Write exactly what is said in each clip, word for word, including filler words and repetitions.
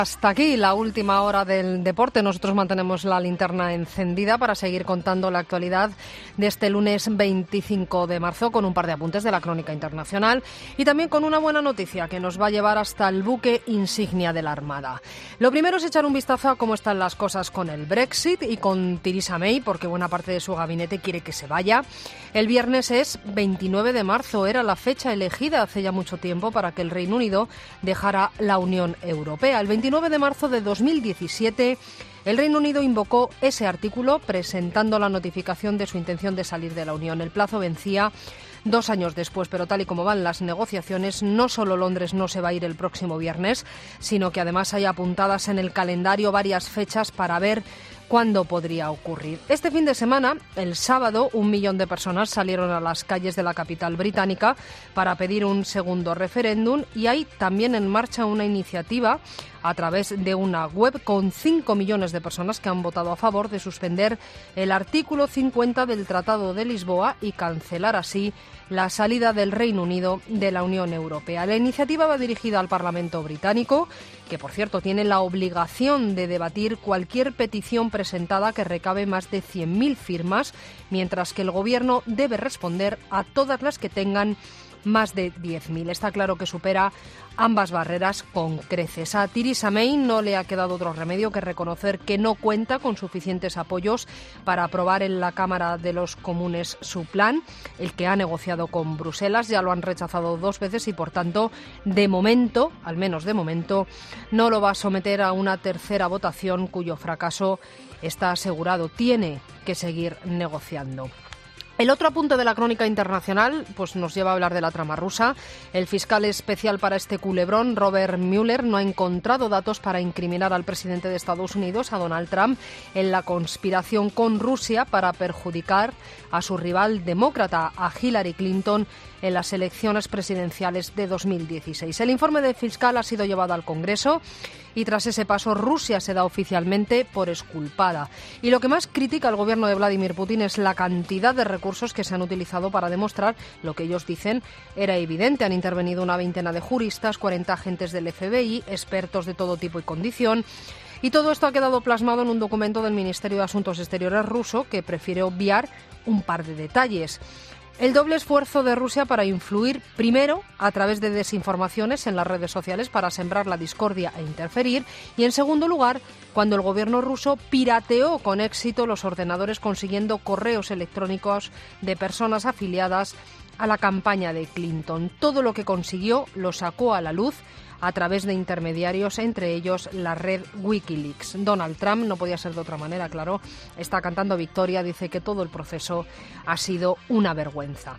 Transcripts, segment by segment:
Hasta aquí la última hora del deporte. Nosotros mantenemos la linterna encendida para seguir contando la actualidad de este lunes veinticinco de marzo con un par de apuntes de la crónica internacional y también con una buena noticia que nos va a llevar hasta el buque insignia de la Armada. Lo primero es echar un vistazo a cómo están las cosas con el Brexit y con Theresa May, porque buena parte de su gabinete quiere que se vaya. El viernes es veintinueve de marzo, era la fecha elegida hace ya mucho tiempo para que el Reino Unido dejara la Unión Europea. El veintinueve de marzo de dos mil diecisiete, el Reino Unido invocó ese artículo presentando la notificación de su intención de salir de la Unión. El plazo vencía dos años después, pero tal y como van las negociaciones, no solo Londres no se va a ir el próximo viernes, sino que además hay apuntadas en el calendario varias fechas para ver cuándo podría ocurrir. Este fin de semana, el sábado, un millón de personas salieron a las calles de la capital británica para pedir un segundo referéndum y hay también en marcha una iniciativa a través de una web con cinco millones de personas que han votado a favor de suspender el artículo cincuenta del Tratado de Lisboa y cancelar así la salida del Reino Unido de la Unión Europea. La iniciativa va dirigida al Parlamento británico, que por cierto tiene la obligación de debatir cualquier petición presentada que recabe más de cien mil firmas, mientras que el Gobierno debe responder a todas las que tengan más de diez mil. Está claro que supera ambas barreras con creces. A Theresa May no le ha quedado otro remedio que reconocer que no cuenta con suficientes apoyos para aprobar en la Cámara de los Comunes su plan, el que ha negociado con Bruselas. Ya lo han rechazado dos veces y, por tanto, de momento, al menos de momento, no lo va a someter a una tercera votación cuyo fracaso está asegurado. Tiene que seguir negociando. El otro apunte de la crónica internacional pues nos lleva a hablar de la trama rusa. El fiscal especial para este culebrón, Robert Mueller, no ha encontrado datos para incriminar al presidente de Estados Unidos, a Donald Trump, en la conspiración con Rusia para perjudicar a su rival demócrata, a Hillary Clinton, en las elecciones presidenciales de dos mil dieciséis. El informe del fiscal ha sido llevado al Congreso y tras ese paso Rusia se da oficialmente por exculpada. Y lo que más critica el gobierno de Vladimir Putin es la cantidad de recursos que se han utilizado para demostrar lo que ellos dicen era evidente. Han intervenido una veintena de juristas, cuarenta agentes del F B I, expertos de todo tipo y condición. Y todo esto ha quedado plasmado en un documento del Ministerio de Asuntos Exteriores ruso que prefiere obviar un par de detalles. El doble esfuerzo de Rusia para influir, primero, a través de desinformaciones en las redes sociales para sembrar la discordia e interferir, y en segundo lugar, cuando el gobierno ruso pirateó con éxito los ordenadores consiguiendo correos electrónicos de personas afiliadas a la campaña de Clinton. Todo lo que consiguió lo sacó a la luz a través de intermediarios, entre ellos la red Wikileaks. Donald Trump, no podía ser de otra manera, claro, está cantando victoria, dice que todo el proceso ha sido una vergüenza.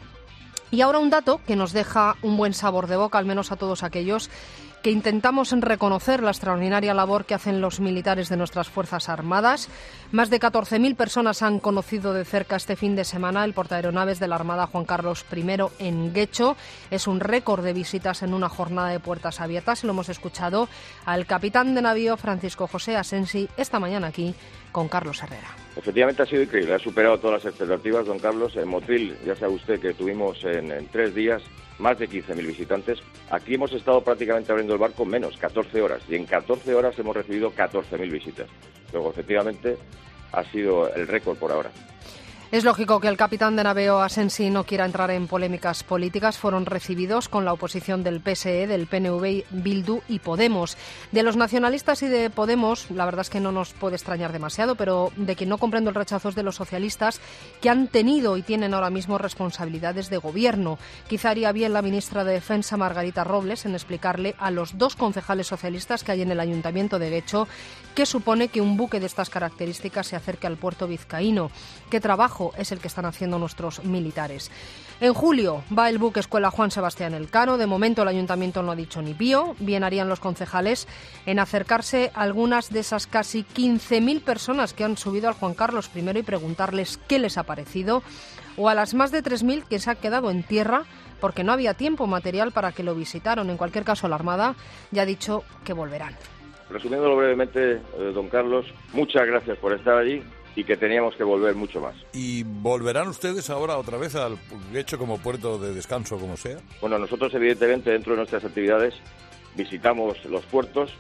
Y ahora un dato que nos deja un buen sabor de boca, al menos a todos aquellos que intentamos reconocer la extraordinaria labor que hacen los militares de nuestras Fuerzas Armadas. Más de catorce mil personas han conocido de cerca este fin de semana el portaaeronaves de la Armada Juan Carlos primero en Guecho. Es un récord de visitas en una jornada de puertas abiertas. Lo hemos escuchado al capitán de navío Francisco José Asensi esta mañana aquí con Carlos Herrera. Efectivamente ha sido increíble, ha superado todas las expectativas, don Carlos. En Motril, ya sabe usted que tuvimos en, en tres días más de quince mil visitantes. Aquí hemos estado prácticamente abriendo el barco menos, catorce horas, y en catorce horas hemos recibido catorce mil visitas. Luego, efectivamente, ha sido el récord por ahora. Es lógico que el capitán de navío Asensi no quiera entrar en polémicas políticas. Fueron recibidos con la oposición del P S E, del P N V, Bildu y Podemos. De los nacionalistas y de Podemos, la verdad es que no nos puede extrañar demasiado, pero de quien no comprendo el rechazo es de los socialistas, que han tenido y tienen ahora mismo responsabilidades de gobierno. Quizá haría bien la ministra de Defensa, Margarita Robles, en explicarle a los dos concejales socialistas que hay en el Ayuntamiento de Guecho qué supone que un buque de estas características se acerque al puerto vizcaíno. ¿Qué trabajo es el que están haciendo nuestros militares? En julio va el buque escuela Juan Sebastián Elcano. De momento el ayuntamiento no ha dicho ni pío. Bien harían los concejales en acercarse a algunas de esas casi quince mil personas que han subido al Juan Carlos primero y preguntarles qué les ha parecido, o a las más de tres mil que se han quedado en tierra porque no había tiempo material para que lo visitaron. En cualquier caso, la Armada ya ha dicho que volverán. Resumiéndolo brevemente, eh, don Carlos, muchas gracias por estar allí y que teníamos que volver mucho más. ¿Y volverán ustedes ahora otra vez al Guecho como puerto de descanso, como sea? Bueno, nosotros evidentemente dentro de nuestras actividades visitamos los puertos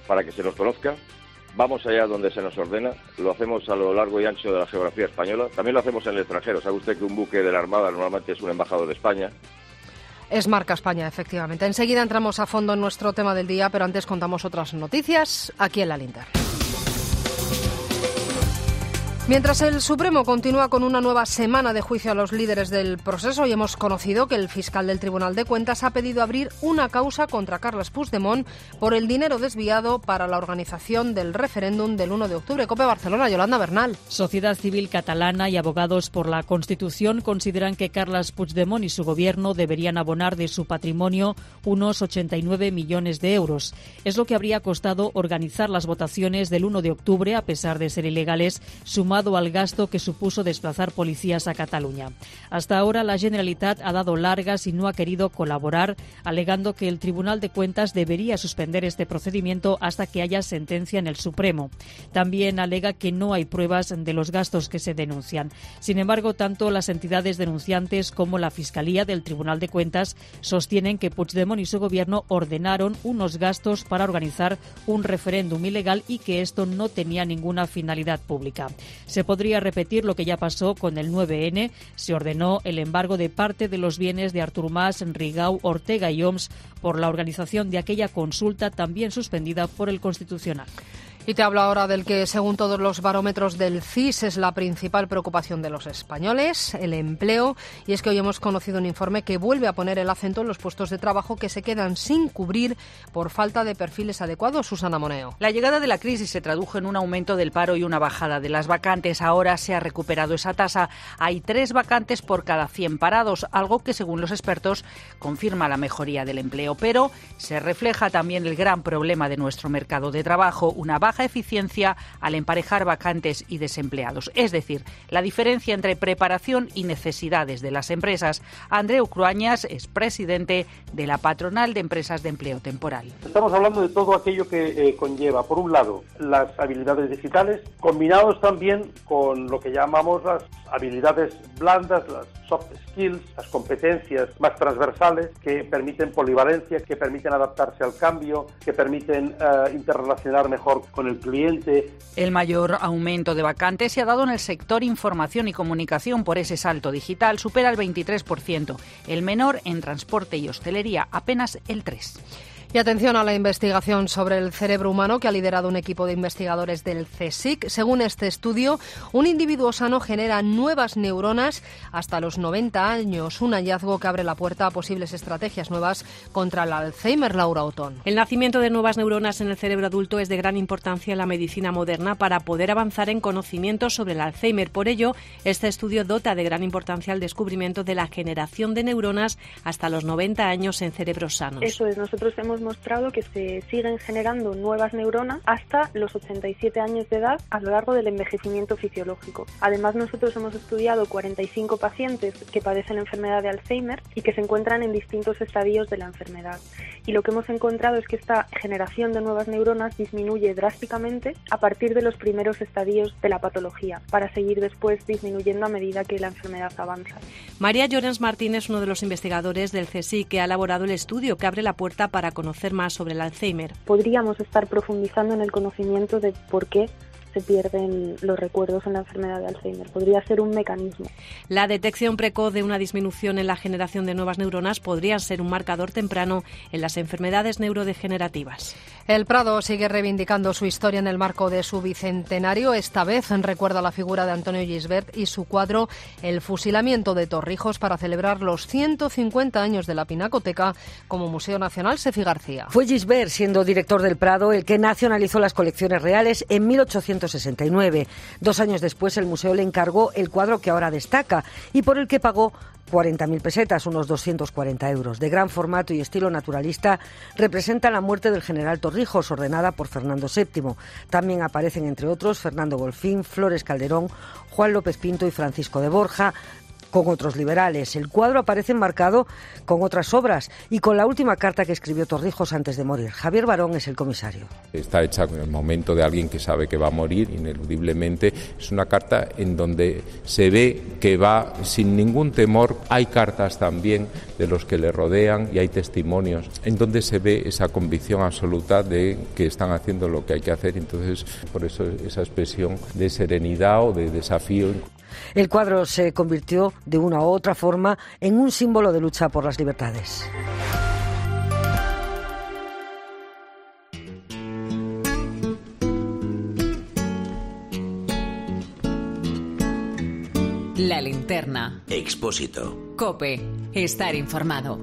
para que se nos conozca. Vamos allá donde se nos ordena, lo hacemos a lo largo y ancho de la geografía española, también lo hacemos en el extranjero. ¿Sabe usted que un buque de la Armada normalmente es un embajador de España? Es marca España, efectivamente. Enseguida entramos a fondo en nuestro tema del día, pero antes contamos otras noticias aquí en la linterna. Mientras el Supremo continúa con una nueva semana de juicio a los líderes del proceso, hoy hemos conocido que el fiscal del Tribunal de Cuentas ha pedido abrir una causa contra Carles Puigdemont por el dinero desviado para la organización del referéndum del uno de octubre. COPE Barcelona, Yolanda Bernal. Sociedad Civil Catalana y abogados por la Constitución consideran que Carles Puigdemont y su gobierno deberían abonar de su patrimonio unos ochenta y nueve millones de euros. Es lo que habría costado organizar las votaciones del uno de octubre, a pesar de ser ilegales, sumado al gasto que supuso desplazar policías a Cataluña. Hasta ahora la Generalitat ha dado largas y no ha querido colaborar, alegando que el Tribunal de Cuentas debería suspender este procedimiento hasta que haya sentencia en el Supremo. También alega que no hay pruebas de los gastos que se denuncian. Sin embargo, tanto las entidades denunciantes como la Fiscalía del Tribunal de Cuentas sostienen que Puigdemont y su gobierno ordenaron unos gastos para organizar un referéndum ilegal y que esto no tenía ninguna finalidad pública. Se podría repetir lo que ya pasó con el nueve ene. Se ordenó el embargo de parte de los bienes de Artur Mas, Rigau, Ortega y Homs por la organización de aquella consulta también suspendida por el Constitucional. Y te hablo ahora del que, según todos los barómetros del C I S, es la principal preocupación de los españoles, el empleo. Y es que hoy hemos conocido un informe que vuelve a poner el acento en los puestos de trabajo que se quedan sin cubrir por falta de perfiles adecuados. Susana Moneo. La llegada de la crisis se tradujo en un aumento del paro y una bajada de las vacantes. Ahora se ha recuperado esa tasa. Hay tres vacantes por cada cien parados, algo que, según los expertos, confirma la mejoría del empleo. Pero se refleja también el gran problema de nuestro mercado de trabajo, una baja eficiencia al emparejar vacantes y desempleados. Es decir, la diferencia entre preparación y necesidades de las empresas. Andreu Cruañas es presidente de la Patronal de Empresas de Empleo Temporal. Estamos hablando de todo aquello que eh, conlleva, por un lado, las habilidades digitales, combinados también con lo que llamamos las habilidades blandas, las soft skills, las competencias más transversales que permiten polivalencia, que permiten adaptarse al cambio, que permiten uh, interrelacionar mejor con el cliente. El mayor aumento de vacantes se ha dado en el sector información y comunicación por ese salto digital, supera el veintitrés por ciento. El menor en transporte y hostelería, apenas el tres por ciento. Y atención a la investigación sobre el cerebro humano que ha liderado un equipo de investigadores del CSIC. Según este estudio, un individuo sano genera nuevas neuronas hasta los noventa años, un hallazgo que abre la puerta a posibles estrategias nuevas contra el Alzheimer. Laura Otón. El nacimiento de nuevas neuronas en el cerebro adulto es de gran importancia en la medicina moderna para poder avanzar en conocimientos sobre el Alzheimer. Por ello, este estudio dota de gran importancia el descubrimiento de la generación de neuronas hasta los noventa años en cerebros sanos. Eso es, nosotros hemos mostrado que se siguen generando nuevas neuronas hasta los ochenta y siete años de edad a lo largo del envejecimiento fisiológico. Además, nosotros hemos estudiado cuarenta y cinco pacientes que padecen la enfermedad de Alzheimer y que se encuentran en distintos estadios de la enfermedad. Y lo que hemos encontrado es que esta generación de nuevas neuronas disminuye drásticamente a partir de los primeros estadios de la patología, para seguir después disminuyendo a medida que la enfermedad avanza. María Llorens Martín es uno de los investigadores del CSIC que ha elaborado el estudio que abre la puerta para conocer más sobre el Alzheimer. Podríamos estar profundizando en el conocimiento de por qué se pierden los recuerdos en la enfermedad de Alzheimer. Podría ser un mecanismo. La detección precoz de una disminución en la generación de nuevas neuronas podría ser un marcador temprano en las enfermedades neurodegenerativas. El Prado sigue reivindicando su historia en el marco de su bicentenario. Esta vez recuerda la figura de Antonio Gisbert y su cuadro El fusilamiento de Torrijos para celebrar los ciento cincuenta años de la Pinacoteca como Museo Nacional. Sefi García. Fue Gisbert, siendo director del Prado, el que nacionalizó las colecciones reales en mil ochocientos sesenta y nueve. Dos años después, el museo le encargó el cuadro que ahora destaca y por el que pagó cuarenta mil pesetas, unos doscientos cuarenta euros. De gran formato y estilo naturalista, representa la muerte del general Torrijos, ordenada por Fernando séptimo. También aparecen, entre otros, Fernando Golfín, Flores Calderón, Juan López Pinto y Francisco de Borja, con otros liberales. El cuadro aparece enmarcado con otras obras y con la última carta que escribió Torrijos antes de morir. Javier Barón es el comisario. Está hecha en el momento de alguien que sabe que va a morir, ineludiblemente. Es una carta en donde se ve que va sin ningún temor. Hay cartas también de los que le rodean y hay testimonios en donde se ve esa convicción absoluta de que están haciendo lo que hay que hacer. Entonces, por eso esa expresión de serenidad o de desafío. El cuadro se convirtió de una u otra forma en un símbolo de lucha por las libertades. La linterna. Expósito. COPE. Estar informado.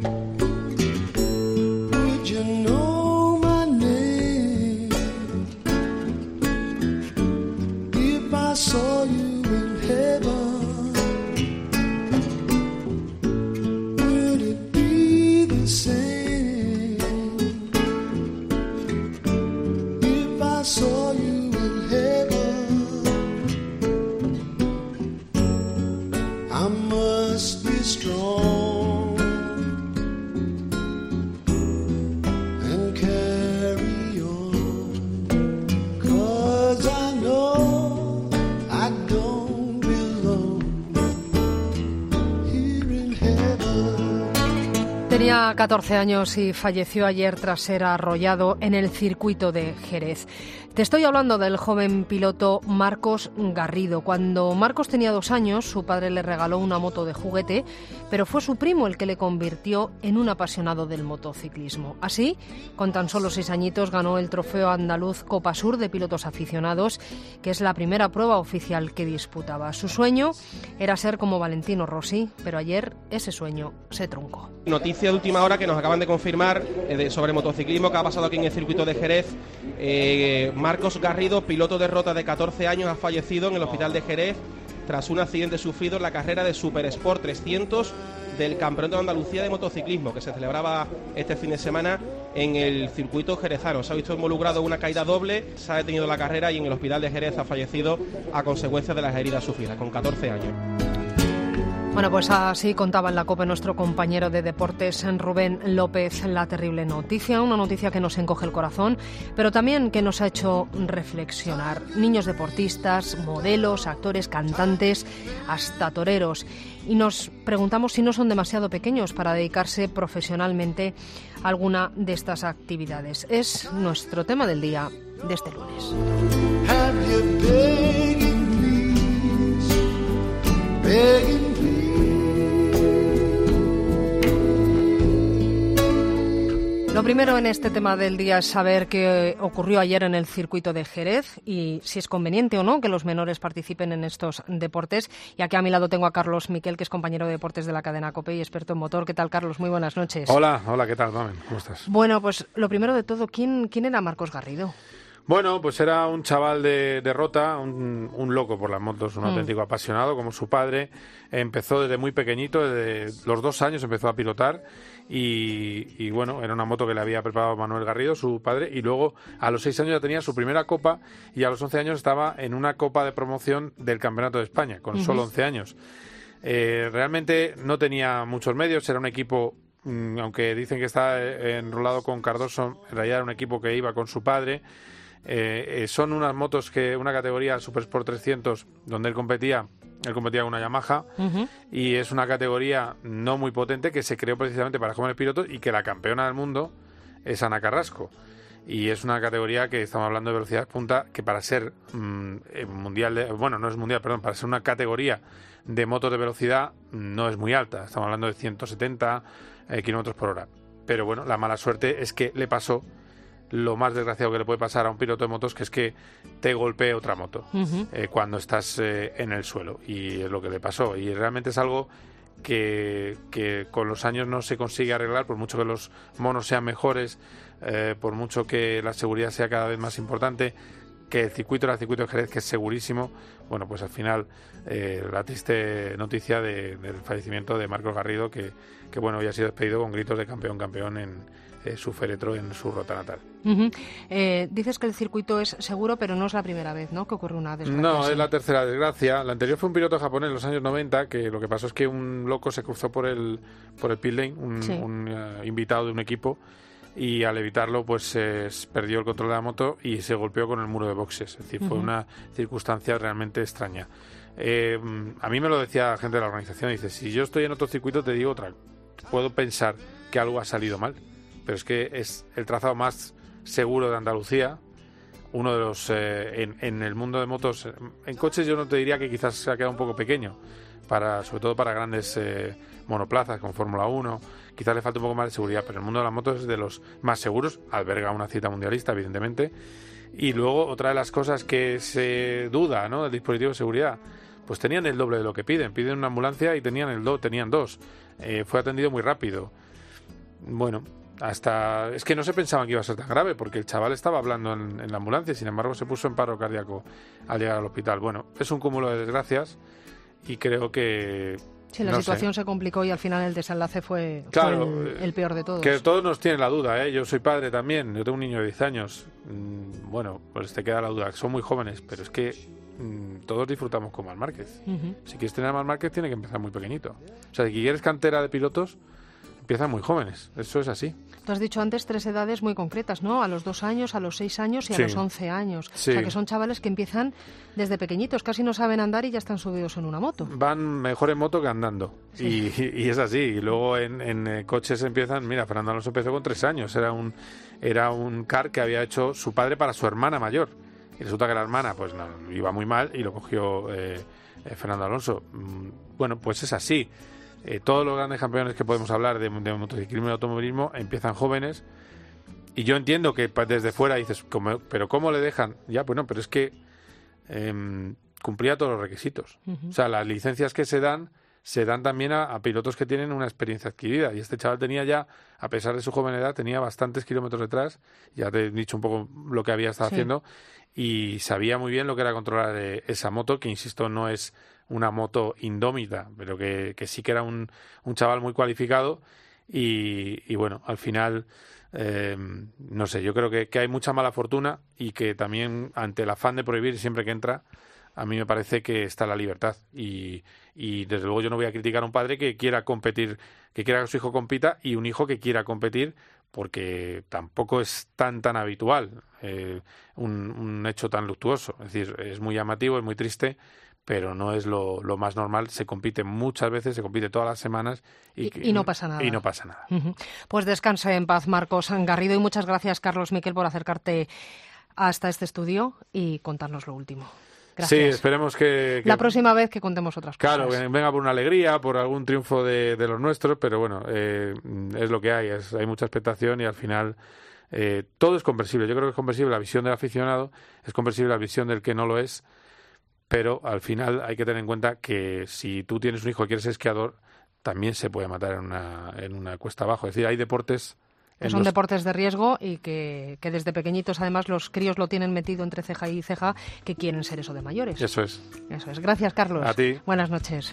Tenía catorce años y falleció ayer tras ser arrollado en el circuito de Jerez. Te estoy hablando del joven piloto Marcos Garrido. Cuando Marcos tenía dos años, su padre le regaló una moto de juguete, pero fue su primo el que le convirtió en un apasionado del motociclismo. Así, con tan solo seis añitos, ganó el trofeo andaluz Copa Sur de pilotos aficionados, que es la primera prueba oficial que disputaba. Su sueño era ser como Valentino Rossi, pero ayer ese sueño se truncó. Noticia de última hora que nos acaban de confirmar eh, de, sobre motociclismo que ha pasado aquí en el circuito de Jerez. Eh, Marcos Garrido, piloto de Rota de catorce años, ha fallecido en el hospital de Jerez tras un accidente sufrido en la carrera de Super Sport trescientos del Campeonato de Andalucía de Motociclismo, que se celebraba este fin de semana en el circuito jerezano. Se ha visto involucrado en una caída doble, se ha detenido la carrera y en el hospital de Jerez ha fallecido a consecuencia de las heridas sufridas, con catorce años. Bueno, pues así contaba en la COPE nuestro compañero de deportes, Rubén López, la terrible noticia, una noticia que nos encoge el corazón, pero también que nos ha hecho reflexionar. Niños deportistas, modelos, actores, cantantes, hasta toreros. Y nos preguntamos si no son demasiado pequeños para dedicarse profesionalmente a alguna de estas actividades. Es nuestro tema del día de este lunes. Lo primero en este tema del día es saber qué ocurrió ayer en el circuito de Jerez y si es conveniente o no que los menores participen en estos deportes. Y aquí a mi lado tengo a Carlos Miquel, que es compañero de deportes de la cadena COPE y experto en motor. ¿Qué tal, Carlos? Muy buenas noches. Hola, hola, ¿qué tal, Mamen? ¿Cómo estás? Bueno, pues lo primero de todo, ¿quién, quién era Marcos Garrido? Bueno, pues era un chaval de, de Rota, un, un loco por las motos, un mm. auténtico apasionado, como su padre. Empezó desde muy pequeñito, desde los dos años empezó a pilotar y, y bueno, era una moto que le había preparado Manuel Garrido, su padre, y luego a los seis años ya tenía su primera copa y a los once años estaba en una copa de promoción del Campeonato de España, con uh-huh. solo once años. Eh, realmente no tenía muchos medios, era un equipo, mmm, aunque dicen que está enrolado con Cardoso, en realidad era un equipo que iba con su padre. Eh, eh, son unas motos que una categoría Super Sport trescientos donde él competía él competía con una Yamaha uh-huh. y es una categoría no muy potente que se creó precisamente para jóvenes pilotos y que la campeona del mundo es Ana Carrasco y es una categoría que estamos hablando de velocidad punta que para ser mmm, mundial de, bueno no es mundial perdón para ser una categoría de motos de velocidad no es muy alta, estamos hablando de ciento setenta eh, kilómetros por hora, pero bueno, la mala suerte es que le pasó lo más desgraciado que le puede pasar a un piloto de motos, que es que te golpee otra moto uh-huh. eh, cuando estás eh, en el suelo, y es lo que le pasó, y realmente es algo que, que con los años no se consigue arreglar, por mucho que los monos sean mejores, eh, por mucho que la seguridad sea cada vez más importante, que el circuito era el circuito de Jerez, que es segurísimo. Bueno, pues al final eh, la triste noticia de, del fallecimiento de Marcos Garrido, que, que bueno, hoy ha sido despedido con gritos de campeón, campeón en eh, su féretro en su Rota natal. Uh-huh. Eh, dices que el circuito es seguro, pero no es la primera vez, ¿no?, que ocurre una desgracia. No, así. Es la tercera desgracia. La anterior fue un piloto japonés en los años noventa, que lo que pasó es que un loco se cruzó por el, por el pit lane, un, sí. un uh, invitado de un equipo, y al evitarlo pues eh, perdió el control de la moto y se golpeó con el muro de boxes. Es decir, uh-huh. fue una circunstancia realmente extraña. Eh, a mí me lo decía gente de la organización, dice, si yo estoy en otro circuito te digo otra, puedo pensar que algo ha salido mal, pero es que es el trazado más seguro de Andalucía, uno de los eh, en, en el mundo de motos. En coches yo no te diría que quizás se ha quedado un poco pequeño, para sobre todo para grandes eh, monoplazas con Fórmula uno, quizás le falta un poco más de seguridad, pero el mundo de las motos es de los más seguros, alberga una cita mundialista evidentemente. Y luego otra de las cosas que se duda, ¿no?, del dispositivo de seguridad, pues tenían el doble de lo que piden, piden una ambulancia y tenían el do, tenían dos, eh, fue atendido muy rápido. Bueno, hasta es que no se pensaban que iba a ser tan grave, porque el chaval estaba hablando en, en la ambulancia y sin embargo se puso en paro cardíaco al llegar al hospital. Bueno, es un cúmulo de desgracias y creo que... Sí, la no situación sé. se complicó y al final el desenlace fue, claro, fue el, el peor de todos. Que todos nos tienen la duda, ¿eh? Yo soy padre también, yo tengo un niño de diez años. Bueno, pues te queda la duda, son muy jóvenes, pero es que mmm, todos disfrutamos con Marc Márquez. Uh-huh. Si quieres tener a Marc Márquez tiene que empezar muy pequeñito. O sea, si quieres cantera de pilotos, empiezan muy jóvenes, eso es así. Tú has dicho antes tres edades muy concretas, ¿no? A los dos años, a los seis años y a sí. los once años. Sí. O sea, que son chavales que empiezan desde pequeñitos, casi no saben andar y ya están subidos en una moto. Van mejor en moto que andando. Sí. Y, y es así. Y luego en, en eh, coches empiezan... Mira, Fernando Alonso empezó con tres años. Era un, era un kart que había hecho su padre para su hermana mayor. Y resulta que la hermana pues no, iba muy mal y lo cogió eh, eh, Fernando Alonso. Bueno, pues es así. Eh, todos los grandes campeones que podemos hablar de, de motociclismo y automovilismo empiezan jóvenes, y yo entiendo que desde fuera dices, ¿cómo, pero ¿cómo le dejan? Ya, pues no, pero es que eh, cumplía todos los requisitos. Uh-huh. O sea, las licencias que se dan se dan también a, a pilotos que tienen una experiencia adquirida, y este chaval tenía ya, a pesar de su joven edad, tenía bastantes kilómetros detrás, ya te he dicho un poco lo que había estado sí. haciendo, y sabía muy bien lo que era controlar eh, esa moto, que insisto, no es una moto indómita, pero que, que sí que era un, un chaval muy cualificado. Y, y bueno, al final, eh, no sé, yo creo que, que hay mucha mala fortuna, y que también ante el afán de prohibir siempre que entra, a mí me parece que está la libertad. Y, y desde luego yo no voy a criticar a un padre que quiera competir, que quiera que su hijo compita, y un hijo que quiera competir, porque tampoco es tan tan habitual eh, un, un hecho tan luctuoso. Es decir, es muy llamativo, es muy triste, pero no es lo, lo más normal. Se compite muchas veces, se compite todas las semanas y, y, y no pasa nada. Y no pasa nada. Uh-huh. Pues descanse en paz, Marcos Garrido, y muchas gracias, Carlos Miquel, por acercarte hasta este estudio y contarnos lo último. Gracias. Sí, esperemos que, que... La próxima vez que contemos otras cosas. Claro, que venga por una alegría, por algún triunfo de, de los nuestros, pero bueno, eh, es lo que hay, es, hay mucha expectación y al final eh, todo es comprensible. Yo creo que es comprensible la visión del aficionado, es comprensible la visión del que no lo es, pero al final hay que tener en cuenta que si tú tienes un hijo y quieres ser esquiador, también se puede matar en una, en una cuesta abajo. Es decir, hay deportes... Que son los... deportes de riesgo y que, que desde pequeñitos, además, los críos lo tienen metido entre ceja y ceja, que quieren ser eso de mayores. Eso es. Eso es. Gracias, Carlos. A ti. Buenas noches.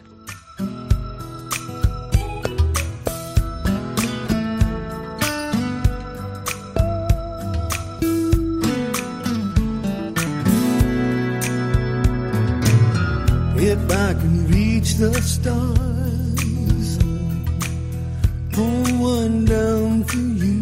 If I can reach the stars, pull one down for you.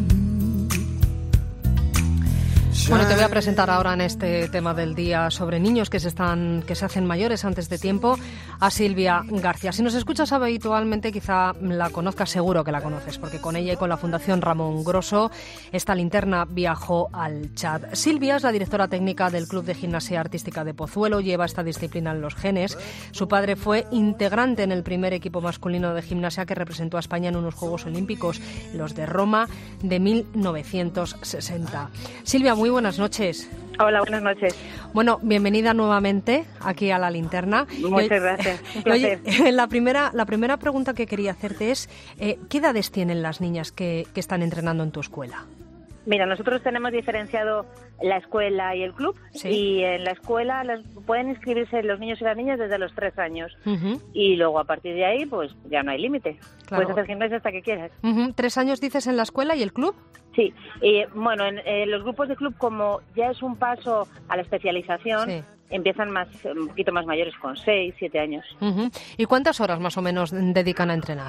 Bueno, te voy a presentar ahora en este tema del día sobre niños que se están que se hacen mayores antes de tiempo a Silvia García. Si nos escuchas habitualmente, quizá la conozcas, seguro que la conoces, porque con ella y con la Fundación Ramón Grosso esta linterna viajó al Chad. Silvia es la directora técnica del Club de Gimnasia Artística de Pozuelo, lleva esta disciplina en los genes. Su padre fue integrante en el primer equipo masculino de gimnasia que representó a España en unos Juegos Olímpicos, los de Roma de mil novecientos sesenta. Silvia, muy buenas noches. Hola, buenas noches. Bueno, bienvenida nuevamente aquí a La Linterna. Muchas y, gracias. Un placer. Oye, la primera, la primera pregunta que quería hacerte es, eh, ¿qué edades tienen las niñas que, que están entrenando en tu escuela? Mira, nosotros tenemos diferenciado la escuela y el club, ¿sí? Y en la escuela las, pueden inscribirse los niños y las niñas desde los tres años. Uh-huh. Y luego a partir de ahí, pues ya no hay límite. Claro. Puedes hacer gimnasia hasta que quieras. Uh-huh. ¿Tres años dices en la escuela y el club? Sí, y bueno, en, en los grupos de club, como ya es un paso a la especialización, sí, empiezan más un poquito más mayores, con seis, siete años. Uh-huh. ¿Y cuántas horas más o menos dedican a entrenar?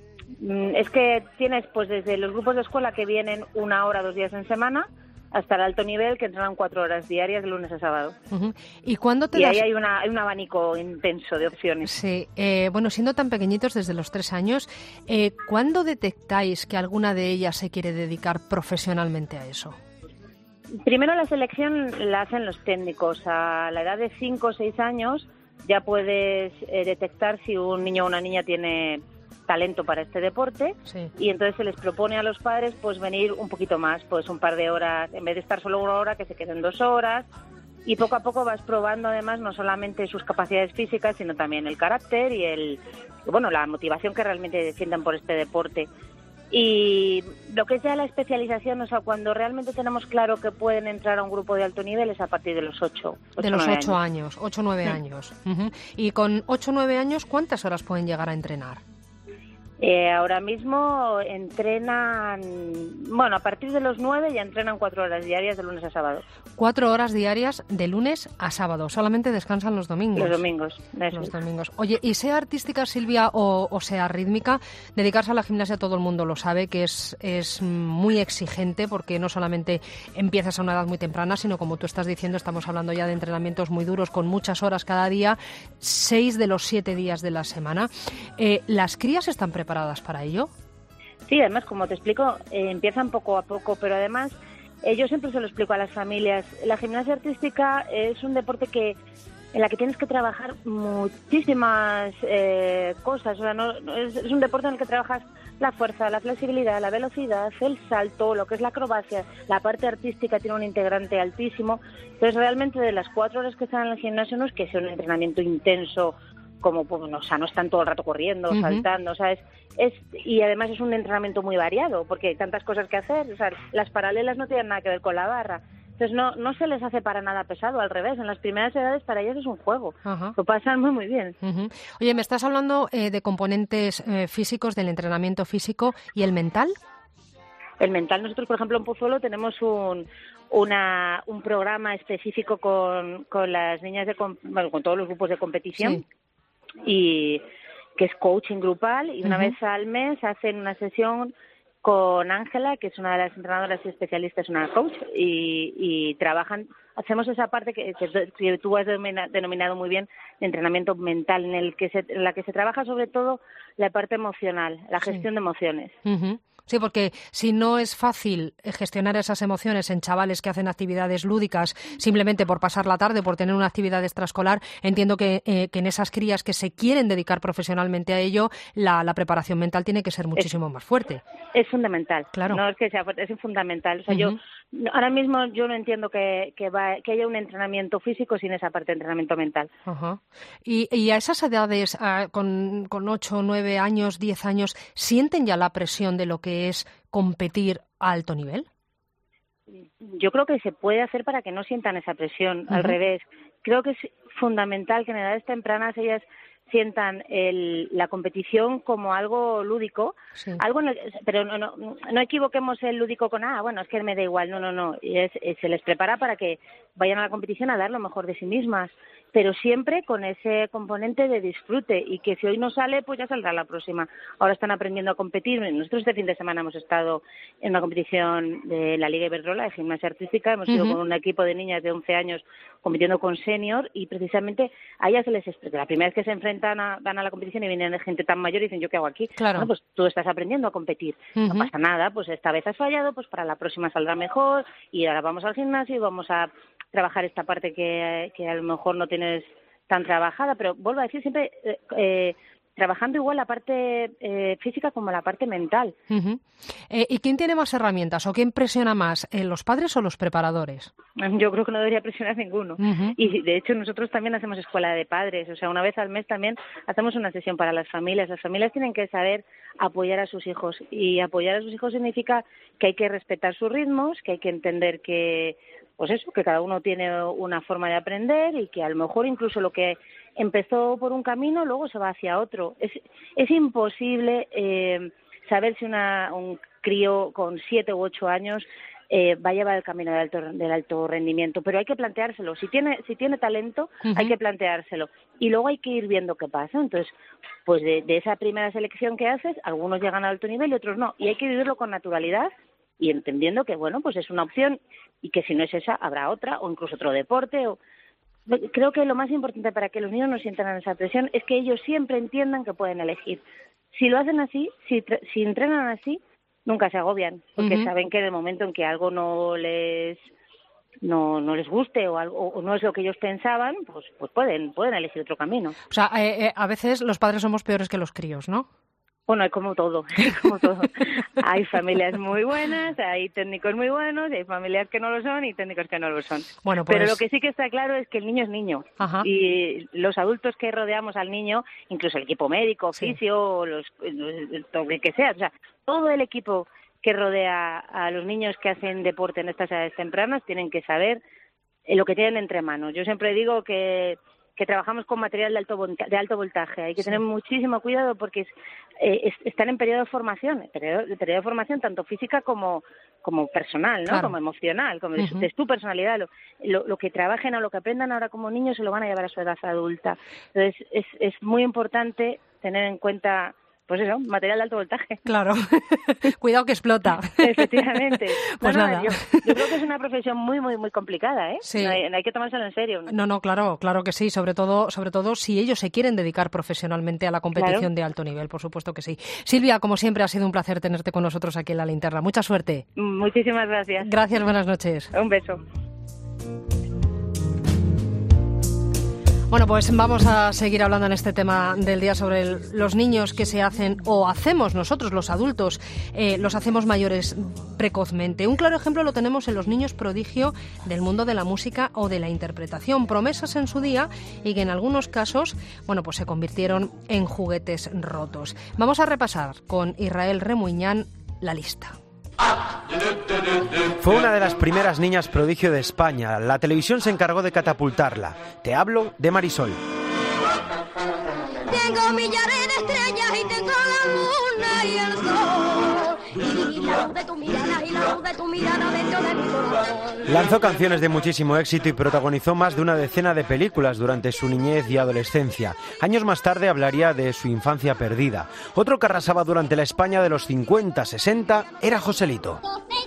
Es que tienes pues desde los grupos de escuela que vienen una hora, dos días en semana, hasta el alto nivel que entrenan cuatro horas diarias de lunes a sábado. Uh-huh. ¿Y cuándo te y das... ahí hay, una, hay un abanico intenso de opciones. Sí, eh, bueno, siendo tan pequeñitos desde los tres años, eh, ¿cuándo detectáis que alguna de ellas se quiere dedicar profesionalmente a eso? Primero la selección la hacen los técnicos. A la edad de cinco o seis años ya puedes eh, detectar si un niño o una niña tiene talento para este deporte, sí, y entonces se les propone a los padres pues venir un poquito más, pues un par de horas, en vez de estar solo una hora, que se queden dos horas, y poco a poco vas probando además no solamente sus capacidades físicas, sino también el carácter y el bueno la motivación que realmente sientan por este deporte. Y lo que es ya la especialización, o sea, cuando realmente tenemos claro que pueden entrar a un grupo de alto nivel es a partir de los ocho. De los ocho años, ocho o nueve sí. años. Uh-huh. Y con ocho o nueve años, ¿cuántas horas pueden llegar a entrenar? Eh, ahora mismo entrenan, bueno, a partir de los nueve ya entrenan cuatro horas diarias de lunes a sábado. Cuatro horas diarias de lunes a sábado, solamente descansan los domingos. Los domingos, eso. Los domingos. Oye, y sea artística, Silvia, o, o sea rítmica, dedicarse a la gimnasia todo el mundo lo sabe, que es, es muy exigente, porque no solamente empiezas a una edad muy temprana, sino como tú estás diciendo, estamos hablando ya de entrenamientos muy duros, con muchas horas cada día, seis de los siete días de la semana. Eh, ¿Las crías están preparadas preparadas para ello? Sí, además, como te explico, eh, empiezan poco a poco, pero además, eh, yo siempre se lo explico a las familias, la gimnasia artística es un deporte que en la que tienes que trabajar muchísimas eh, cosas, o sea, no, no, es, es un deporte en el que trabajas la fuerza, la flexibilidad, la velocidad, el salto, lo que es la acrobacia, la parte artística tiene un integrante altísimo, entonces realmente de las cuatro horas que están en el gimnasio no es que sea un entrenamiento intenso, como pues, no, o sea, no están todo el rato corriendo, uh-huh, saltando, o sea, es, es, y además es un entrenamiento muy variado, porque hay tantas cosas que hacer, o sea, las paralelas no tienen nada que ver con la barra, entonces no, no se les hace para nada pesado, al revés, en las primeras edades para ellas es un juego, uh-huh, lo pasan muy muy bien. Uh-huh. Oye, me estás hablando eh, de componentes eh, físicos, del entrenamiento físico, ¿y el mental? El mental, nosotros por ejemplo en Pozuelo tenemos un una un programa específico con, con las niñas de, bueno, con todos los grupos de competición, sí, y que es coaching grupal, y una uh-huh, vez al mes hacen una sesión con Ángela, que es una de las entrenadoras y especialistas, una coach, y, y trabajan, hacemos esa parte que, que, que tú has denominado muy bien, de entrenamiento mental, en el que se, en la que se trabaja sobre todo la parte emocional, la gestión, sí, de emociones. Uh-huh. Sí, porque si no es fácil gestionar esas emociones en chavales que hacen actividades lúdicas simplemente por pasar la tarde, por tener una actividad extraescolar, entiendo que, eh, que en esas crías que se quieren dedicar profesionalmente a ello, la, la preparación mental tiene que ser muchísimo es, más fuerte. Es fundamental, claro. No es que sea fuerte, es fundamental. O sea, Uh-huh. yo ahora mismo yo no entiendo que, que, va, que haya un entrenamiento físico sin esa parte de entrenamiento mental. Uh-huh. Y, y a esas edades, uh, con, con ocho, nueve años, diez años, ¿sienten ya la presión de lo que es competir a alto nivel? Yo creo que se puede hacer para que no sientan esa presión, uh-huh, al revés. Creo que es fundamental que en edades tempranas ellas sientan el, la competición como algo lúdico, sí, algo en el, pero no, no, no equivoquemos el lúdico con, ah, bueno, es que me da igual, no, no, no, es, es, se les prepara para que vayan a la competición a dar lo mejor de sí mismas, pero siempre con ese componente de disfrute, y que si hoy no sale, pues ya saldrá la próxima. Ahora están aprendiendo a competir. Nosotros este fin de semana hemos estado en una competición de la Liga Iberdrola de gimnasia artística, hemos ido uh-huh, con un equipo de niñas de once años compitiendo con senior, y precisamente a ellas se les explica, la primera vez que se enfrentan a, van a la competición y vienen gente tan mayor y dicen, ¿yo qué hago aquí? Claro. Bueno, pues tú estás aprendiendo a competir, uh-huh, no pasa nada, pues esta vez has fallado, pues para la próxima saldrá mejor, y ahora vamos al gimnasio y vamos a trabajar esta parte que, que a lo mejor no tienes tan trabajada, pero vuelvo a decir siempre, eh, trabajando igual la parte eh, física como la parte mental. Uh-huh. Eh, ¿Y quién tiene más herramientas o quién presiona más, eh, los padres o los preparadores? Yo creo que no debería presionar ninguno. Uh-huh. Y de hecho nosotros también hacemos escuela de padres, o sea, una vez al mes también hacemos una sesión para las familias. Las familias tienen que saber apoyar a sus hijos, y apoyar a sus hijos significa que hay que respetar sus ritmos, que hay que entender que, pues eso, que cada uno tiene una forma de aprender y que a lo mejor incluso lo que empezó por un camino luego se va hacia otro. Es, es imposible eh, saber si una, un crío con siete u ocho años eh, va a llevar el camino del alto, del alto rendimiento, pero hay que planteárselo. Si tiene, si tiene talento, uh-huh. hay que planteárselo. Y luego hay que ir viendo qué pasa. Entonces, pues de, de esa primera selección que haces, algunos llegan al alto nivel y otros no. Y hay que vivirlo con naturalidad y entendiendo que, bueno, pues es una opción y que si no es esa, habrá otra, o incluso otro deporte. O... Creo que lo más importante para que los niños no sientan esa presión es que ellos siempre entiendan que pueden elegir. Si lo hacen así, si, si entrenan así, nunca se agobian, porque uh-huh. saben que en el momento en que algo no les no no les guste o algo o no es lo que ellos pensaban, pues pues pueden pueden elegir otro camino. O sea, eh, eh, a veces los padres somos peores que los críos, ¿no? Bueno, hay como todo, hay como todo. Hay familias muy buenas, hay técnicos muy buenos, hay familias que no lo son y técnicos que no lo son. Bueno, pues... Pero lo que sí que está claro es que el niño es niño. Ajá. Y los adultos que rodeamos al niño, fisio, el equipo médico, sí. fisio, los, lo que sea, o sea, todo el equipo que rodea a los niños que hacen deporte en estas edades tempranas tienen que saber lo que tienen entre manos. Yo siempre digo que que trabajamos con material de alto de alto voltaje. Hay que sí. tener muchísimo cuidado porque es, eh, es, están en periodo de formación, periodo, periodo de formación tanto física como como personal, ¿no? Claro. Como emocional, como uh-huh. de, de tu personalidad. Lo, lo, lo que trabajen o lo que aprendan ahora como niños se lo van a llevar a su edad adulta. Entonces es, es muy importante tener en cuenta, pues eso, material de alto voltaje. Claro. Cuidado que explota. Efectivamente. Pues no, no, nada. Yo, yo creo que es una profesión muy, muy, muy complicada, ¿eh? Sí. No hay, no hay que tomárselo en serio. ¿no? no, no, claro, claro que sí. Sobre todo, sobre todo si ellos se quieren dedicar profesionalmente a la competición claro. de alto nivel, por supuesto que sí. Silvia, como siempre, ha sido un placer tenerte con nosotros aquí en La Linterna. Mucha suerte. Muchísimas gracias. Gracias, buenas noches. Un beso. Bueno, pues vamos a seguir hablando en este tema del día sobre el, los niños que se hacen o hacemos nosotros, los adultos, eh, los hacemos mayores precozmente. Un claro ejemplo lo tenemos en los niños prodigio del mundo de la música o de la interpretación, promesas en su día y que en algunos casos, bueno, pues se convirtieron en juguetes rotos. Vamos a repasar con Israel Remuñán la lista. Fue una de las primeras niñas prodigio de España. La televisión se encargó de catapultarla. Te hablo de Marisol. Tengo millares de estrellas y tengo la luna y el sol. Y la luz de tu mirada y la luz de tu mirada dentro de mi corazón. Lanzó canciones de muchísimo éxito y protagonizó más de una decena de películas durante su niñez y adolescencia. Años más tarde hablaría de su infancia perdida. Otro que arrasaba durante la España de los cincuenta sesenta era Joselito.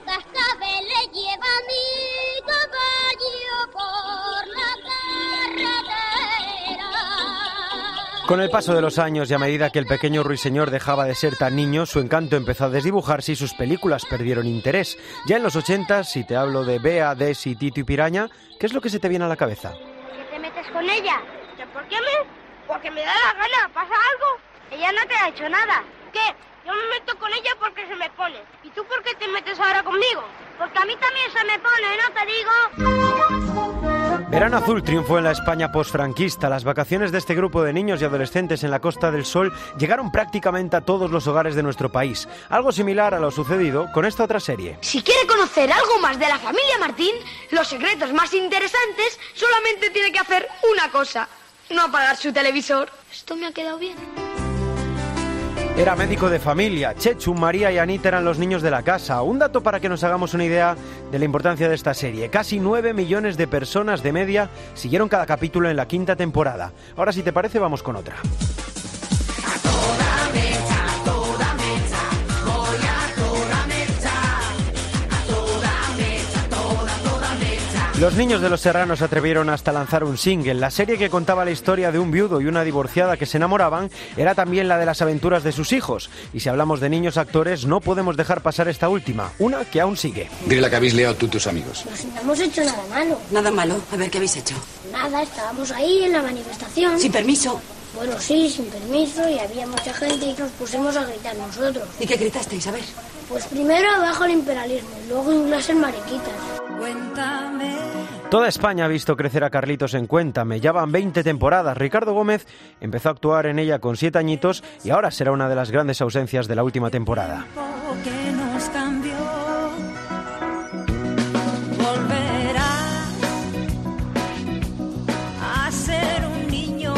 Con el paso de los años y a medida que el pequeño ruiseñor dejaba de ser tan niño, su encanto empezó a desdibujarse y sus películas perdieron interés. Ya en los ochenta, si te hablo de Bea, Desi, Tito y Piraña, ¿qué es lo que se te viene a la cabeza? ¿Qué te metes con ella? ¿Por qué me...? Porque me da la gana. ¿Pasa algo? Ella no te ha hecho nada. ¿Qué? Yo me meto con ella porque se me pone. ¿Y tú por qué te metes ahora conmigo? Porque a mí también se me pone, ¿no te digo? Verano Azul triunfó en la España posfranquista. Las vacaciones de este grupo de niños y adolescentes en la Costa del Sol llegaron prácticamente a todos los hogares de nuestro país. Algo similar a lo sucedido con esta otra serie. Si quiere conocer algo más de la familia Martín, los secretos más interesantes, solamente tiene que hacer una cosa: no apagar su televisor. Esto me ha quedado bien. Era médico de familia. Chechu, María y Anita eran los niños de la casa. Un dato para que nos hagamos una idea de la importancia de esta serie. Casi nueve millones de personas de media siguieron cada capítulo en la quinta temporada. Ahora, si te parece, vamos con otra. Los niños de Los Serranos se atrevieron hasta lanzar un single. La serie, que contaba la historia de un viudo y una divorciada que se enamoraban, era también la de las aventuras de sus hijos. Y si hablamos de niños actores, no podemos dejar pasar esta última, una que aún sigue. Dile la que habéis liado tú tus amigos. Pues no hemos hecho nada malo. Nada malo. A ver, ¿qué habéis hecho? Nada, estábamos ahí en la manifestación. Sin permiso. Bueno, sí, sin permiso, y había mucha gente y nos pusimos a gritar nosotros. ¿Y qué gritasteis? A ver. Pues primero abajo el imperialismo, y luego inglés en mariquitas. Cuéntame. Toda España ha visto crecer a Carlitos en Cuéntame. Ya van veinte temporadas. Ricardo Gómez empezó a actuar en ella con siete añitos y ahora será una de las grandes ausencias de la última temporada. Que nos cambió. Volverá a ser un niño.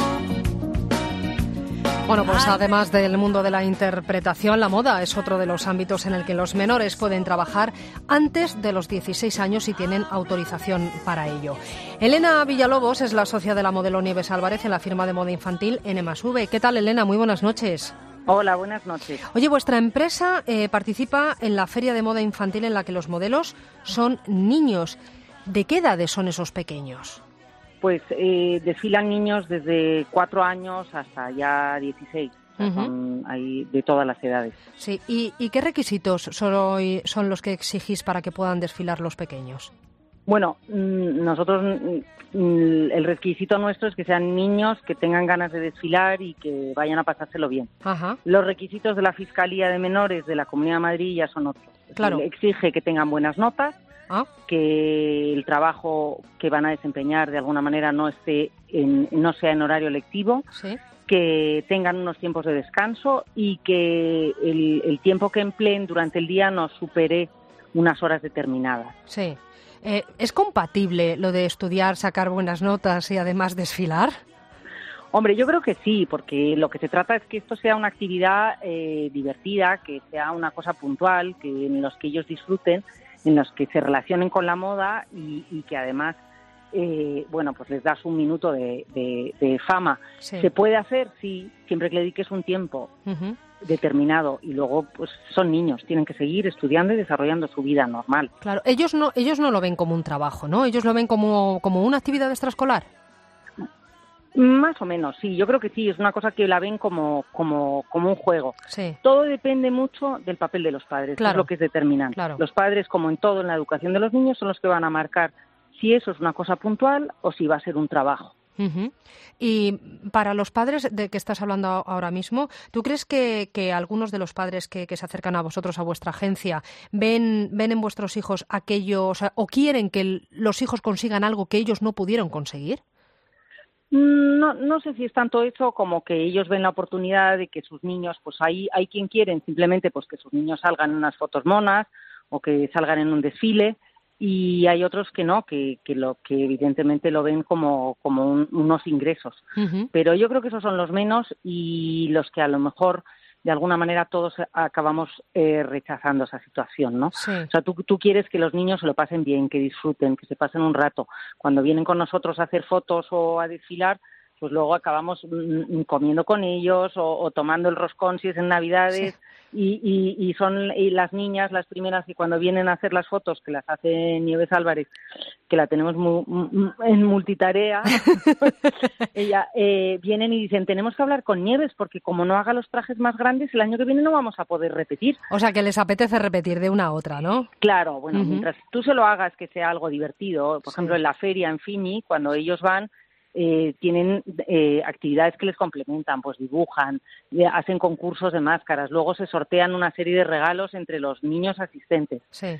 Bueno, pues además del mundo de la interpretación, la moda es otro de los ámbitos en el que los menores pueden trabajar antes de los dieciséis años si tienen autorización para ello. Elena Villalobos es la socia de la modelo Nieves Álvarez en la firma de moda infantil N más V. ¿Qué tal, Elena? Muy buenas noches. Hola, buenas noches. Oye, vuestra empresa eh, participa en la feria de moda infantil en la que los modelos son niños. ¿De qué edades son esos pequeños? Pues eh, desfilan niños desde cuatro años hasta ya dieciséis. O sea, Uh-huh. son ahí de todas las edades. Sí, ¿y, y qué requisitos son, son los que exigís para que puedan desfilar los pequeños? Bueno, mm, nosotros, mm, el requisito nuestro es que sean niños que tengan ganas de desfilar y que vayan a pasárselo bien. Ajá. Los requisitos de la Fiscalía de Menores de la Comunidad de Madrid ya son otros. Claro. Exige que tengan buenas notas, ¿Ah? que el trabajo que van a desempeñar de alguna manera no esté en, no sea en horario lectivo, Sí. que tengan unos tiempos de descanso y que el, el tiempo que empleen durante el día no supere unas horas determinadas. Sí. Eh, ¿Es compatible lo de estudiar, sacar buenas notas y además desfilar? Hombre, yo creo que sí, porque lo que se trata es que esto sea una actividad eh, divertida, que sea una cosa puntual, que en los que ellos disfruten, en los que se relacionen con la moda y, y que además, eh, bueno, pues les das un minuto de, de, de fama. Sí. ¿Se puede hacer? Sí, siempre que le dediques un tiempo Uh-huh. determinado y luego pues son niños, tienen que seguir estudiando y desarrollando su vida normal. Claro, ellos no, ellos no lo ven como un trabajo, ¿no? Ellos lo ven como, como una actividad extraescolar. Más o menos, sí, yo creo que sí, es una cosa que la ven como, como, como un juego. Sí. Todo depende mucho del papel de los padres, Claro. que es lo que es determinante. Claro. Los padres, como en todo en la educación de los niños, son los que van a marcar si eso es una cosa puntual o si va a ser un trabajo. Uh-huh. Y para los padres de que estás hablando ahora mismo, ¿tú crees que, que algunos de los padres que, que se acercan a vosotros, a vuestra agencia, ven, ven en vuestros hijos aquello, o sea, o quieren que el- los hijos consigan algo que ellos no pudieron conseguir? No, no sé si es tanto eso como que ellos ven la oportunidad de que sus niños, pues hay, hay quien quieren simplemente pues que sus niños salgan en unas fotos monas o que salgan en un desfile, y hay otros que no, que, que lo que evidentemente lo ven como, como un- unos ingresos. Uh-huh. Pero yo creo que esos son los menos y los que a lo mejor de alguna manera todos acabamos eh, rechazando esa situación, ¿no? Sí. O sea, tú, tú quieres que los niños se lo pasen bien, que disfruten, que se pasen un rato. Cuando vienen con nosotros a hacer fotos o a desfilar, pues luego acabamos mm, comiendo con ellos o, o tomando el roscón si es en Navidades. Sí. Y, y, y son y las niñas las primeras que cuando vienen a hacer las fotos, que las hace Nieves Álvarez, que la tenemos mu, mu, en multitarea, ella eh, vienen y dicen, tenemos que hablar con Nieves porque como no haga los trajes más grandes, el año que viene no vamos a poder repetir. O sea, que les apetece repetir de una a otra, ¿no? Claro, bueno, Ujú. mientras tú se lo hagas que sea algo divertido, por Sí. ejemplo en la feria, en Fini, cuando ellos van, eh, tienen eh, actividades que les complementan, pues dibujan, eh, hacen concursos de máscaras, luego se sortean una serie de regalos entre los niños asistentes. Sí.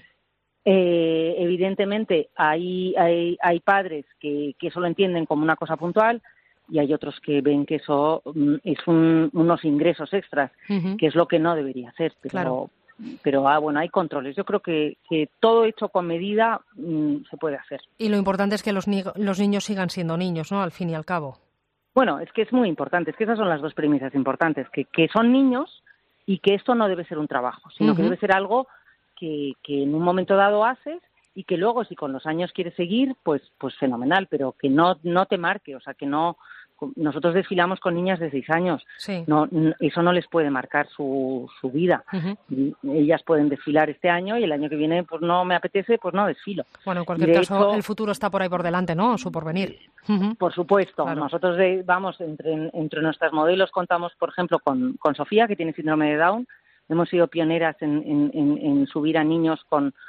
Eh, evidentemente hay, hay, hay padres que, que eso lo entienden como una cosa puntual y hay otros que ven que eso mm, es un- unos ingresos extras, Ujú. que es lo que no debería ser, pero, Claro. pero ah, bueno, hay controles. Yo creo que, que todo hecho con medida mm, se puede hacer. Y lo importante es que los, ni- los niños sigan siendo niños, ¿no? Al fin y al cabo. Bueno, es que es muy importante, es que esas son las dos premisas importantes, que, que son niños y que esto no debe ser un trabajo, sino que Ujú. debe ser algo que, que en un momento dado haces y que luego si con los años quieres seguir, pues pues fenomenal, pero que no no te marque, o sea, que no. Nosotros desfilamos con niñas de seis años, Sí. no, n- eso no les puede marcar su, su vida. Ujú. Y ellas pueden desfilar este año y el año que viene pues no me apetece, pues no desfilo. Bueno, en cualquier De caso, hecho, el futuro está por ahí por delante, ¿no? Su porvenir. Ujú. por supuesto, Claro. nosotros eh, vamos, entre, entre nuestras modelos contamos, por ejemplo, con, con Sofía, que tiene síndrome de Down. Hemos sido pioneras en, en, en, en subir a niños con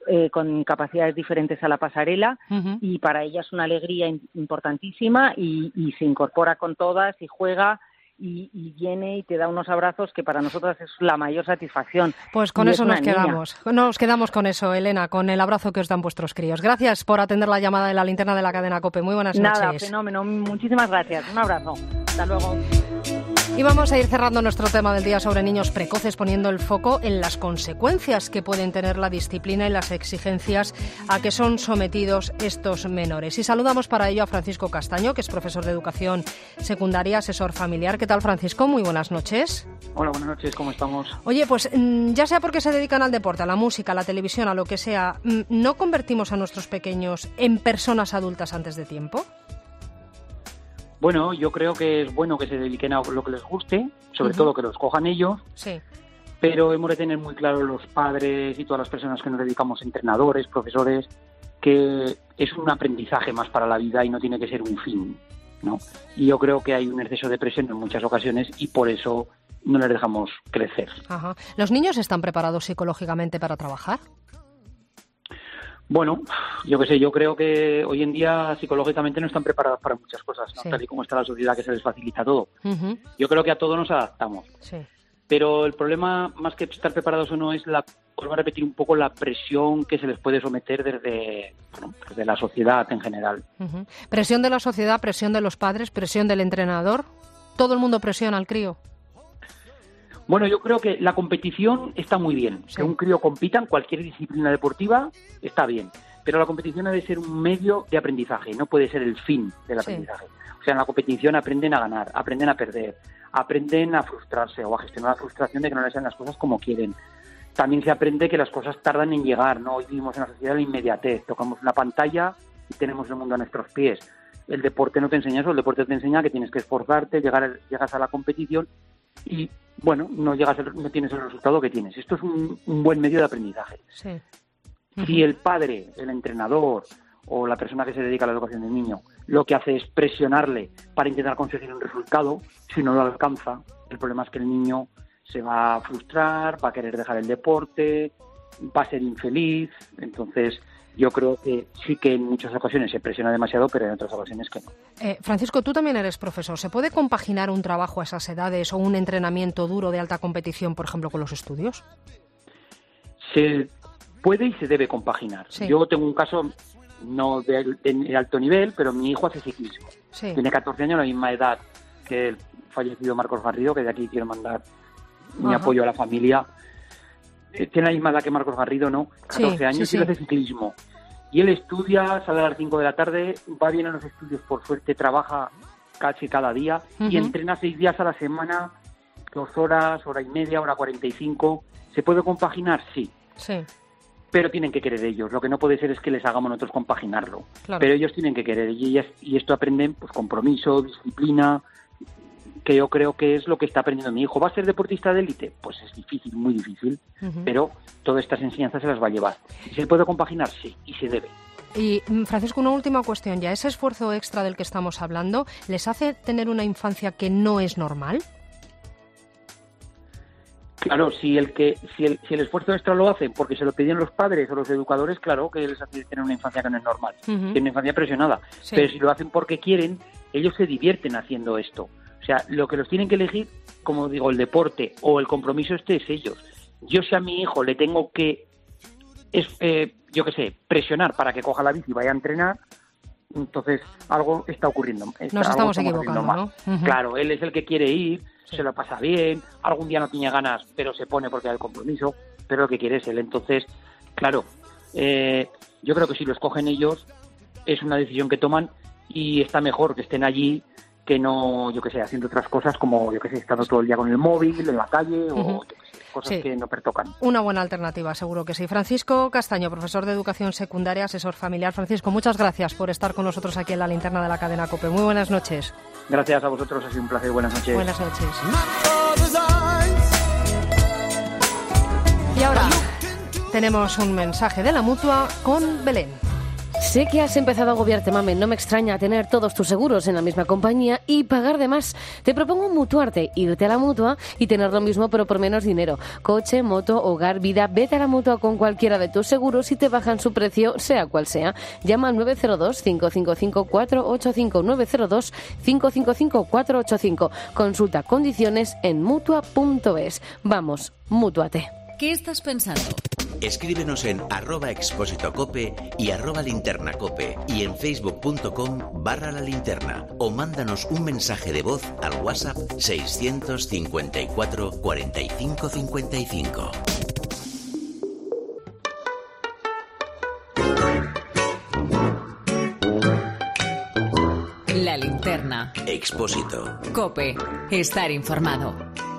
eh, con capacidades diferentes a la pasarela uh-huh. y para ella es una alegría in- importantísima y, y se incorpora con todas y juega y, y viene y te da unos abrazos que para nosotras es la mayor satisfacción. Pues con y eso nos niña. quedamos. Nos quedamos con eso, Elena, con el abrazo que os dan vuestros críos. Gracias por atender la llamada de la linterna de la cadena COPE. Muy buenas noches. Nada, fenómeno. Muchísimas gracias. Un abrazo. Hasta luego. Y vamos a ir cerrando nuestro tema del día sobre niños precoces, poniendo el foco en las consecuencias que pueden tener la disciplina y las exigencias a que son sometidos estos menores. Y saludamos para ello a Francisco Castaño, que es profesor de educación secundaria, asesor familiar. ¿Qué tal, Francisco? Muy buenas noches. Hola, buenas noches. ¿Cómo estamos? Oye, pues ya sea porque se dedican al deporte, a la música, a la televisión, a lo que sea, ¿no convertimos a nuestros pequeños en personas adultas antes de tiempo? Bueno, yo creo que es bueno que se dediquen a lo que les guste, sobre uh-huh. todo que los cojan ellos, sí. pero hemos de tener muy claro los padres y todas las personas que nos dedicamos, entrenadores, profesores, que es un aprendizaje más para la vida y no tiene que ser un fin, ¿no? Y yo creo que hay un exceso de presión en muchas ocasiones y por eso no les dejamos crecer. Ajá. ¿Los niños están preparados psicológicamente para trabajar? Bueno, yo qué sé, yo creo que hoy en día psicológicamente no están preparados para muchas cosas, ¿no? Sí. Tal y como está la sociedad que se les facilita todo. Uh-huh. Yo creo que a todo nos adaptamos. Sí. Pero el problema, más que estar preparados o no, es la, vuelvo a repetir un poco, la presión que se les puede someter desde, bueno, desde la sociedad en general. Uh-huh. Presión de la sociedad, presión de los padres, presión del entrenador. ¿Todo el mundo presiona al crío? Bueno, yo creo que la competición está muy bien. Sí. Que un crío compita en cualquier disciplina deportiva está bien. Pero la competición ha de ser un medio de aprendizaje, no puede ser el fin del aprendizaje. Sí. O sea, en la competición aprenden a ganar, aprenden a perder, aprenden a frustrarse o a gestionar la frustración de que no les salen las cosas como quieren. También se aprende que las cosas tardan en llegar, ¿no? Hoy vivimos en una sociedad de la inmediatez. Tocamos una pantalla y tenemos el mundo a nuestros pies. El deporte no te enseña eso, el deporte te enseña que tienes que esforzarte, llegar, llegas a la competición y bueno, no llegas, no tienes el resultado que tienes. Esto es un, un buen medio de aprendizaje. Sí. Uh-huh. Si el padre, el entrenador o la persona que se dedica a la educación del niño lo que hace es presionarle para intentar conseguir un resultado, si no lo alcanza, el problema es que el niño se va a frustrar, va a querer dejar el deporte, va a ser infeliz. Entonces, yo creo que sí que en muchas ocasiones se presiona demasiado, pero en otras ocasiones que no. Eh, Francisco, tú también eres profesor. ¿Se puede compaginar un trabajo a esas edades o un entrenamiento duro de alta competición, por ejemplo, con los estudios? Se puede y se debe compaginar. Sí. Yo tengo un caso, no de, de alto nivel, pero mi hijo hace ciclismo. Sí. Tiene catorce años, la misma edad que el fallecido Marcos Garrido, que de aquí quiero mandar mi Ajá. apoyo a la familia. Tiene la misma edad que Marcos Garrido, ¿no? catorce sí, años sí, sí. y él hace ciclismo. Y él estudia, sale a las cinco de la tarde, va bien a los estudios, por suerte, trabaja casi cada día uh-huh. y entrena seis días a la semana, dos horas, hora y media, hora cuarenta y cinco. ¿Se puede compaginar? Sí. Sí. Pero tienen que querer ellos. Lo que no puede ser es que les hagamos nosotros compaginarlo. Claro. Pero ellos tienen que querer. Y, ellas, y esto aprenden pues compromiso, disciplina, que yo creo que es lo que está aprendiendo mi hijo. ¿Va a ser deportista de élite? Pues es difícil, muy difícil, uh-huh. pero todas estas enseñanzas se las va a llevar. ¿Y se puede compaginar? Sí, y se debe. Y, Francisco, una última cuestión ya. ¿Ese esfuerzo extra del que estamos hablando les hace tener una infancia que no es normal? Claro, si el que si el, si el esfuerzo extra lo hacen porque se lo piden los padres o los educadores, claro que les hace tener una infancia que no es normal. Uh-huh. Tienen una infancia presionada. Sí. Pero si lo hacen porque quieren, ellos se divierten haciendo esto. O sea, lo que los tienen que elegir, como digo, el deporte o el compromiso este es ellos. Yo si a mi hijo le tengo que, es, eh, yo qué sé, presionar para que coja la bici y vaya a entrenar, entonces algo está ocurriendo. Está, Nos estamos equivocando, mal. ¿no? Uh-huh. Claro, él es el que quiere ir, sí. se lo pasa bien, algún día no tiene ganas, pero se pone porque hay el compromiso, pero lo que quiere es él. Entonces, claro, eh, yo creo que si lo escogen ellos, es una decisión que toman y está mejor que estén allí que no, yo qué sé, haciendo otras cosas como, yo qué sé, estando todo el día con el móvil, en la calle, uh-huh. o yo qué sé, cosas sí. que no pertocan. Una buena alternativa, seguro que sí. Francisco Castaño, profesor de educación secundaria, asesor familiar. Francisco, muchas gracias por estar con nosotros aquí en la linterna de la cadena COPE. Muy buenas noches. Gracias a vosotros, ha sido un placer. Buenas noches. Buenas noches. Y ahora tenemos un mensaje de la Mutua con Belén. Sé que has empezado a agobiarte, mame. No me extraña tener todos tus seguros en la misma compañía y pagar de más. Te propongo mutuarte, irte a la Mutua y tener lo mismo pero por menos dinero. Coche, moto, hogar, vida. Vete a la Mutua con cualquiera de tus seguros y te bajan su precio, sea cual sea. Llama al nueve cero dos, cinco cinco cinco, cuatro ocho cinco, nueve cero dos, cinco cinco cinco, cuatro ocho cinco. Consulta condiciones en mutua punto es. Vamos, mútuate. ¿Qué estás pensando? Escríbenos en arroba expósitocope y arroba linternacope y en facebook.com barra la linterna o mándanos un mensaje de voz al WhatsApp seiscientos cincuenta y cuatro, cuarenta y cinco cincuenta y cinco. La linterna. Expósito. Cope. Estar informado.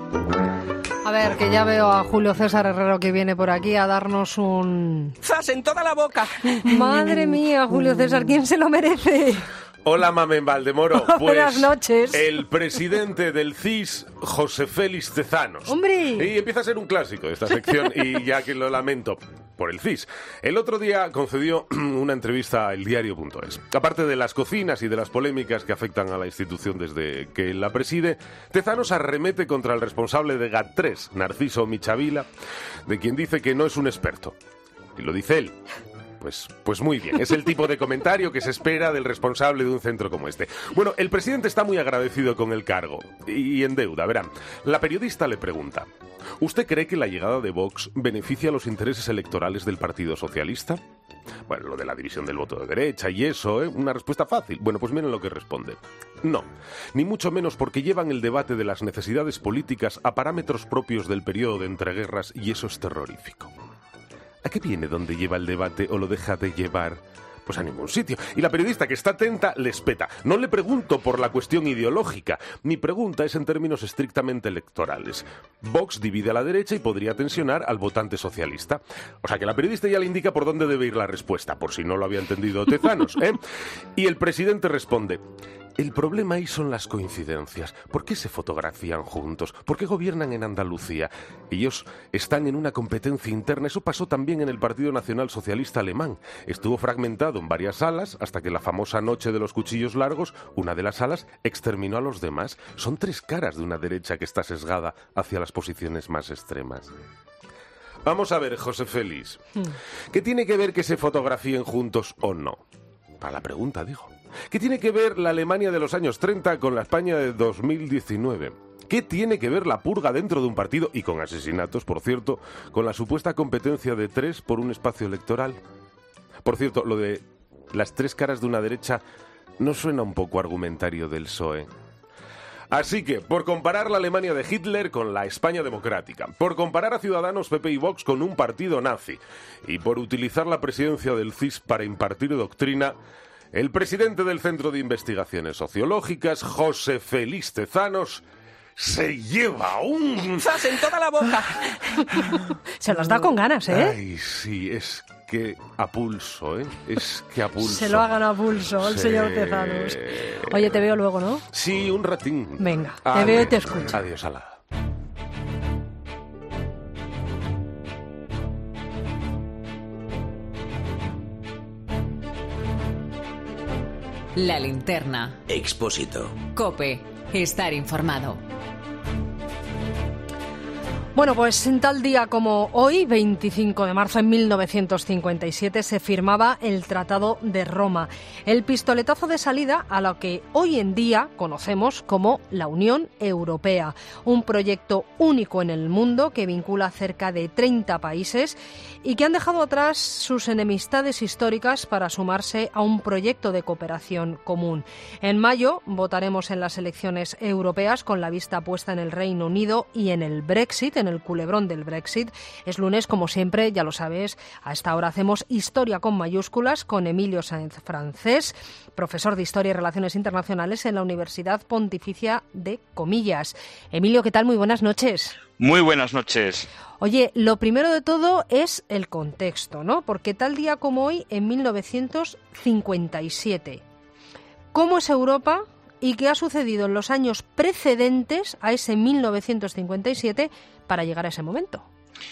A ver, que ya veo a Julio César Herrero que viene por aquí a darnos un... ¡Zas en toda la boca! Madre mía, Julio César, ¿quién se lo merece? Hola, Mamen Valdemoro. Pues, buenas noches. El presidente del C I S, José Félix Tezanos. ¡Hombre! Y empieza a ser un clásico de esta sección, y ya que lo lamento por el C I S. El otro día concedió una entrevista a el diario punto es. Aparte de las cocinas y de las polémicas que afectan a la institución desde que la preside, Tezanos arremete contra el responsable de GAT tres, Narciso Michavila, de quien dice que no es un experto. Y lo dice él. Pues, pues muy bien, es el tipo de comentario que se espera del responsable de un centro como este. Bueno, el presidente está muy agradecido con el cargo y en deuda, verán. La periodista le pregunta: ¿usted cree que la llegada de Vox beneficia a los intereses electorales del Partido Socialista? Bueno, lo de la división del voto de derecha y eso, ¿eh? Una respuesta fácil. Bueno, pues miren lo que responde. No, ni mucho menos, porque llevan el debate de las necesidades políticas a parámetros propios del periodo de entreguerras y eso es terrorífico. ¿A qué viene donde lleva el debate o lo deja de llevar? Pues a ningún sitio. Y la periodista, que está atenta, le espeta. No le pregunto por la cuestión ideológica. Mi pregunta es en términos estrictamente electorales. Vox divide a la derecha y podría tensionar al votante socialista. O sea que la periodista ya le indica por dónde debe ir la respuesta, por si no lo había entendido Tezanos, ¿eh? Y el presidente responde: el problema ahí son las coincidencias. ¿Por qué se fotografían juntos? ¿Por qué gobiernan en Andalucía? Ellos están en una competencia interna. Eso pasó también en el Partido Nacional Socialista Alemán. Estuvo fragmentado en varias salas hasta que la famosa noche de los cuchillos largos, una de las salas exterminó a los demás. Son tres caras de una derecha que está sesgada hacia las posiciones más extremas. Vamos a ver, José Félix, ¿qué tiene que ver que se fotografíen juntos o no? Para la pregunta, digo. ¿Qué tiene que ver la Alemania de los años treinta con la España de dos mil diecinueve? ¿Qué tiene que ver la purga dentro de un partido, y con asesinatos, por cierto, con la supuesta competencia de tres por un espacio electoral? Por cierto, lo de las tres caras de una derecha no suena un poco argumentario del P S O E. Así que, por comparar la Alemania de Hitler con la España democrática, por comparar a Ciudadanos, P P y Vox con un partido nazi, y por utilizar la presidencia del C I S para impartir doctrina, el presidente del Centro de Investigaciones Sociológicas, José Félix Tezanos, se lleva un... ¡Zas en toda la boca! Se las da con ganas, ¿eh? Ay, sí, es que a pulso, ¿eh? Es que a pulso. Se lo hagan a pulso el Sí. señor Tezanos. Oye, te veo luego, ¿no? Sí, un ratín. Venga, te Ale. veo y te escucho. Adiós, ala. La linterna. Expósito. Cope. Estar informado. Bueno, pues en tal día como hoy, veinticinco de marzo de mil novecientos cincuenta y siete, se firmaba el Tratado de Roma, el pistoletazo de salida a lo que hoy en día conocemos como la Unión Europea, un proyecto único en el mundo que vincula cerca de treinta países y que han dejado atrás sus enemistades históricas para sumarse a un proyecto de cooperación común. En mayo votaremos en las elecciones europeas con la vista puesta en el Reino Unido y en el Brexit, en el culebrón del Brexit. Es lunes, como siempre, ya lo sabes, a esta hora hacemos Historia con mayúsculas con Emilio Sáenz Francés, profesor de Historia y Relaciones Internacionales en la Universidad Pontificia de Comillas. Emilio, ¿qué tal? Muy buenas noches. Muy buenas noches. Oye, lo primero de todo es el contexto, ¿no? Porque tal día como hoy, en mil novecientos cincuenta y siete, ¿cómo es Europa y qué ha sucedido en los años precedentes a ese mil novecientos cincuenta y siete para llegar a ese momento?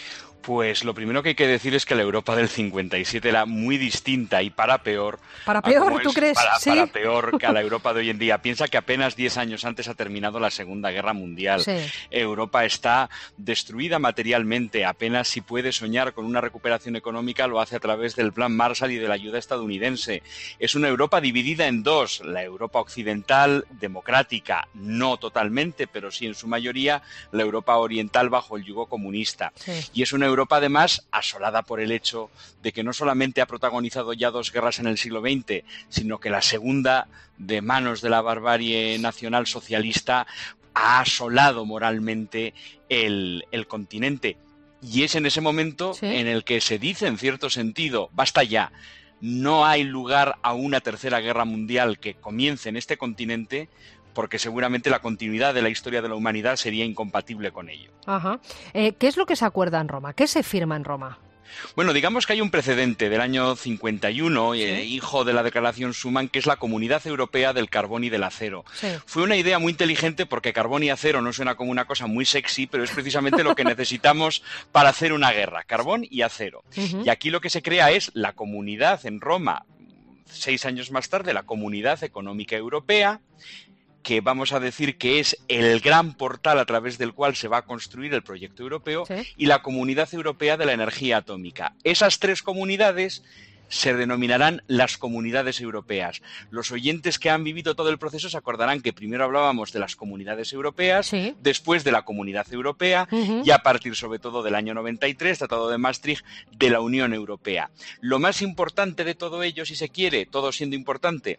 Pues lo primero que hay que decir es que la Europa del cincuenta y siete era muy distinta y para peor. ¿Para peor, tú crees? Para, ¿Sí? para peor que a la Europa de hoy en día. Piensa que apenas diez años antes ha terminado la Segunda Guerra Mundial. Sí. Europa está destruida materialmente. Apenas si puede soñar con una recuperación económica lo hace a través del Plan Marshall y de la ayuda estadounidense. Es una Europa dividida en dos. La Europa occidental, democrática, no totalmente, pero sí en su mayoría. La Europa oriental bajo el yugo comunista. Sí. Y es una Europa, además, asolada por el hecho de que no solamente ha protagonizado ya dos guerras en el siglo veinte, sino que la segunda, de manos de la barbarie nacional socialista, ha asolado moralmente el, el continente. Y es en ese momento Sí. en el que se dice, en cierto sentido, basta ya, no hay lugar a una tercera guerra mundial que comience en este continente, porque seguramente la continuidad de la historia de la humanidad sería incompatible con ello. Ajá. Eh, ¿Qué es lo que se acuerda en Roma? ¿Qué se firma en Roma? Bueno, digamos que hay un precedente del año cincuenta y uno, Sí. eh, hijo de la Declaración Schuman, que es la Comunidad Europea del Carbón y del Acero. Sí. Fue una idea muy inteligente porque carbón y acero no suena como una cosa muy sexy, pero es precisamente lo que necesitamos para hacer una guerra, carbón y acero. Ujú. Y aquí lo que se crea es la comunidad en Roma, seis años más tarde, la Comunidad Económica Europea, que vamos a decir que es el gran portal a través del cual se va a construir el proyecto europeo, Sí. y la Comunidad Europea de la Energía Atómica. Esas tres comunidades se denominarán las comunidades europeas. Los oyentes que han vivido todo el proceso se acordarán que primero hablábamos de las comunidades europeas, Sí. después de la Comunidad Europea, Ujú. y a partir sobre todo del año noventa y tres, Tratado de Maastricht, de la Unión Europea. Lo más importante de todo ello, si se quiere, todo siendo importante,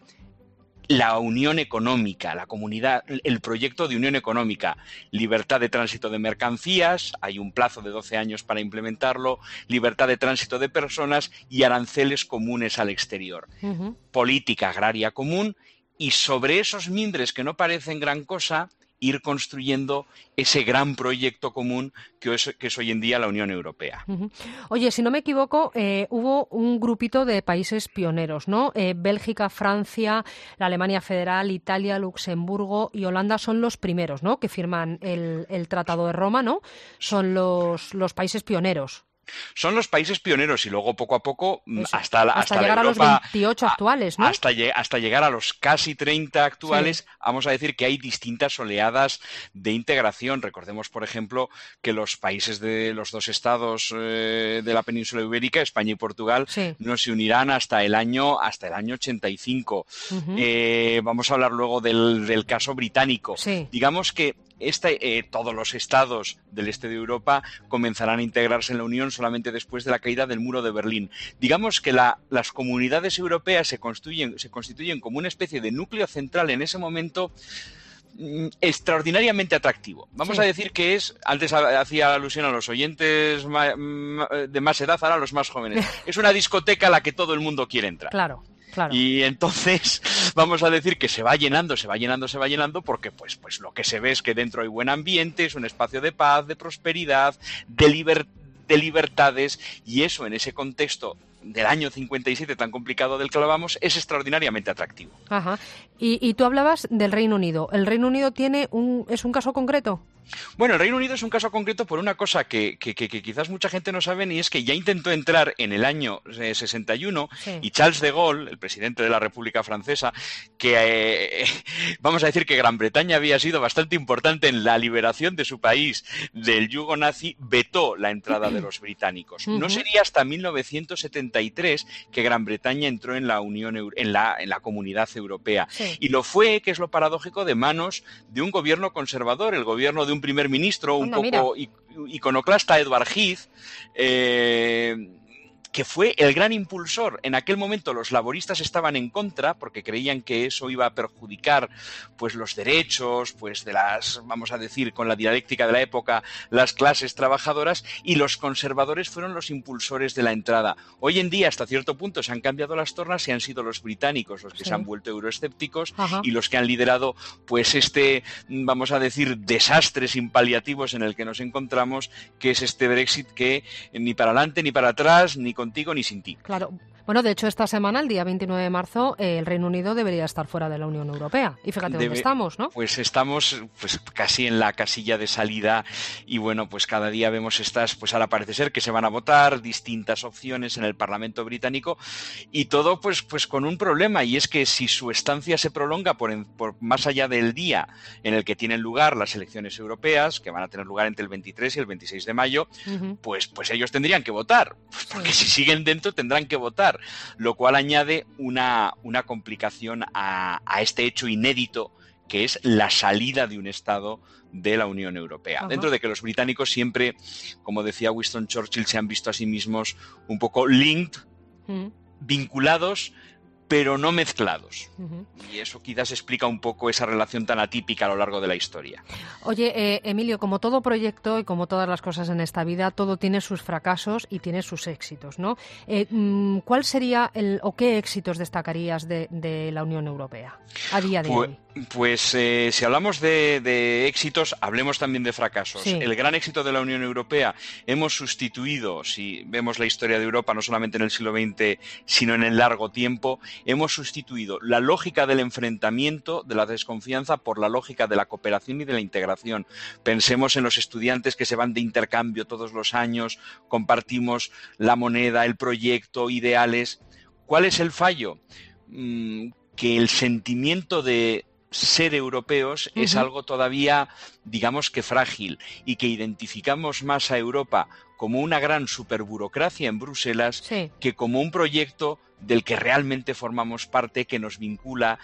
la unión económica, la comunidad, el proyecto de unión económica, libertad de tránsito de mercancías, hay un plazo de doce años para implementarlo, libertad de tránsito de personas y aranceles comunes al exterior, Ujú. política agraria común, y sobre esos mimbres que no parecen gran cosa, ir construyendo ese gran proyecto común que es, que es hoy en día la Unión Europea. Ujú. Oye, si no me equivoco, eh, hubo un grupito de países pioneros, ¿no? Eh, Bélgica, Francia, la Alemania Federal, Italia, Luxemburgo y Holanda son los primeros, ¿no?, que firman el, el Tratado de Roma, ¿no? Son los, los países pioneros. Son los países pioneros y luego poco a poco Eso. hasta, la, hasta hasta llegar la a los Europa, veintiocho actuales, ¿no? Hasta, lle- hasta llegar a los casi treinta actuales, Sí. vamos a decir que hay distintas oleadas de integración. Recordemos, por ejemplo, que los países de los dos estados eh, de la península ibérica, España y Portugal, Sí. no se unirán hasta el año hasta el año ochenta y cinco. Ujú. Eh, vamos a hablar luego del, del caso británico. Sí. Digamos que este, eh, todos los estados del este de Europa comenzarán a integrarse en la Unión solamente después de la caída del muro de Berlín. Digamos que la, las comunidades europeas se constituyen, se constituyen como una especie de núcleo central en ese momento mm, extraordinariamente atractivo. Vamos Sí. a decir que es, antes ha- hacía alusión a los oyentes ma- ma- de más edad, ahora a los más jóvenes. Es una discoteca a la que todo el mundo quiere entrar. Claro, claro. Y entonces vamos a decir que se va llenando, se va llenando, se va llenando, porque pues, pues lo que se ve es que dentro hay buen ambiente, es un espacio de paz, de prosperidad, de, liber- de libertades, y eso en ese contexto del año cincuenta y siete tan complicado del que hablábamos es extraordinariamente atractivo. Ajá. Y, y tú hablabas del Reino Unido. ¿El Reino Unido tiene un es un caso concreto? Bueno, el Reino Unido es un caso concreto por una cosa que, que, que, que quizás mucha gente no sabe, y es que ya intentó entrar en el año eh, sesenta y uno, Sí. y Charles de Gaulle, el presidente de la República Francesa, que eh, vamos a decir que Gran Bretaña había sido bastante importante en la liberación de su país del yugo nazi, vetó la entrada de los británicos. No Ujú. sería hasta mil novecientos setenta y tres que Gran Bretaña entró en la Unión Eu- en la, en la Comunidad Europea. Sí. Y lo fue, que es lo paradójico, de manos de un gobierno conservador, el gobierno de un primer ministro un Anda, poco i- iconoclasta, Edward Heath, eh, que fue el gran impulsor. En aquel momento los laboristas estaban en contra porque creían que eso iba a perjudicar pues los derechos, pues de las, vamos a decir, con la dialéctica de la época, las clases trabajadoras, y los conservadores fueron los impulsores de la entrada. Hoy en día, hasta cierto punto, se han cambiado las tornas y han sido los británicos los que Sí. se han vuelto euroescépticos Ajá. y los que han liderado pues este, vamos a decir, desastre sin paliativos en el que nos encontramos, que es este Brexit que ni para adelante ni para atrás, ni contigo ni sin ti. Claro. Bueno, de hecho, esta semana, el día veintinueve de marzo, eh, el Reino Unido debería estar fuera de la Unión Europea. Y fíjate Debe, dónde estamos, ¿no? Pues estamos pues casi en la casilla de salida y bueno, pues cada día vemos estas, pues ahora parece ser que se van a votar distintas opciones en el Parlamento británico y todo pues, pues con un problema, y es que si su estancia se prolonga por, en, por más allá del día en el que tienen lugar las elecciones europeas, que van a tener lugar entre el veintitrés y el veintiséis de mayo, uh-huh. pues, pues ellos tendrían que votar, porque sí. si siguen dentro tendrán que votar, lo cual añade una, una complicación a, a este hecho inédito que es la salida de un Estado de la Unión Europea. Ajá. Dentro de que los británicos siempre, como decía Winston Churchill, se han visto a sí mismos un poco linked, uh-huh. vinculados, pero no mezclados. Uh-huh. Y eso quizás explica un poco esa relación tan atípica a lo largo de la historia. Oye, eh, Emilio, como todo proyecto y como todas las cosas en esta vida, todo tiene sus fracasos y tiene sus éxitos, ¿no? Eh, ¿Cuál sería el o qué éxitos destacarías de, de la Unión Europea a día de pues, hoy? Pues eh, si hablamos de, de éxitos, hablemos también de fracasos. Sí. El gran éxito de la Unión Europea, hemos sustituido, si vemos la historia de Europa, no solamente en el siglo veinte, sino en el largo tiempo, hemos sustituido la lógica del enfrentamiento, de la desconfianza, por la lógica de la cooperación y de la integración. Pensemos en los estudiantes que se van de intercambio todos los años, compartimos la moneda, el proyecto, ideales. ¿Cuál es el fallo? Mm, que el sentimiento de ser europeos uh-huh. es algo todavía, digamos que frágil, y que identificamos más a Europa como una gran superburocracia en Bruselas sí. que como un proyecto del que realmente formamos parte, que nos vincula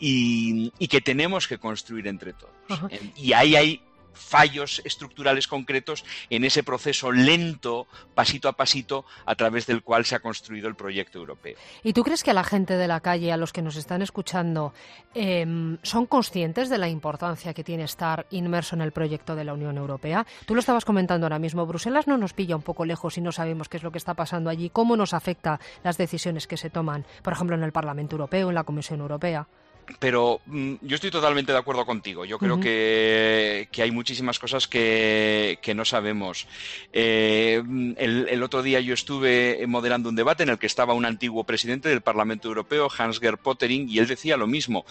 y, y que tenemos que construir entre todos. Uh-huh. Y ahí hay fallos estructurales concretos en ese proceso lento, pasito a pasito, a través del cual se ha construido el proyecto europeo. ¿Y tú crees que a la gente de la calle, a los que nos están escuchando, eh, son conscientes de la importancia que tiene estar inmerso en el proyecto de la Unión Europea? Tú lo estabas comentando ahora mismo, Bruselas no nos pilla un poco lejos y no sabemos qué es lo que está pasando allí, cómo nos afecta las decisiones que se toman, por ejemplo, en el Parlamento Europeo, en la Comisión Europea. Pero mm, yo estoy totalmente de acuerdo contigo. Yo creo uh-huh. que, que hay muchísimas cosas que, que no sabemos. Eh, el, el otro día yo estuve moderando un debate en el que estaba un antiguo presidente del Parlamento Europeo, Hans-Gert Pöttering, y él decía lo mismo.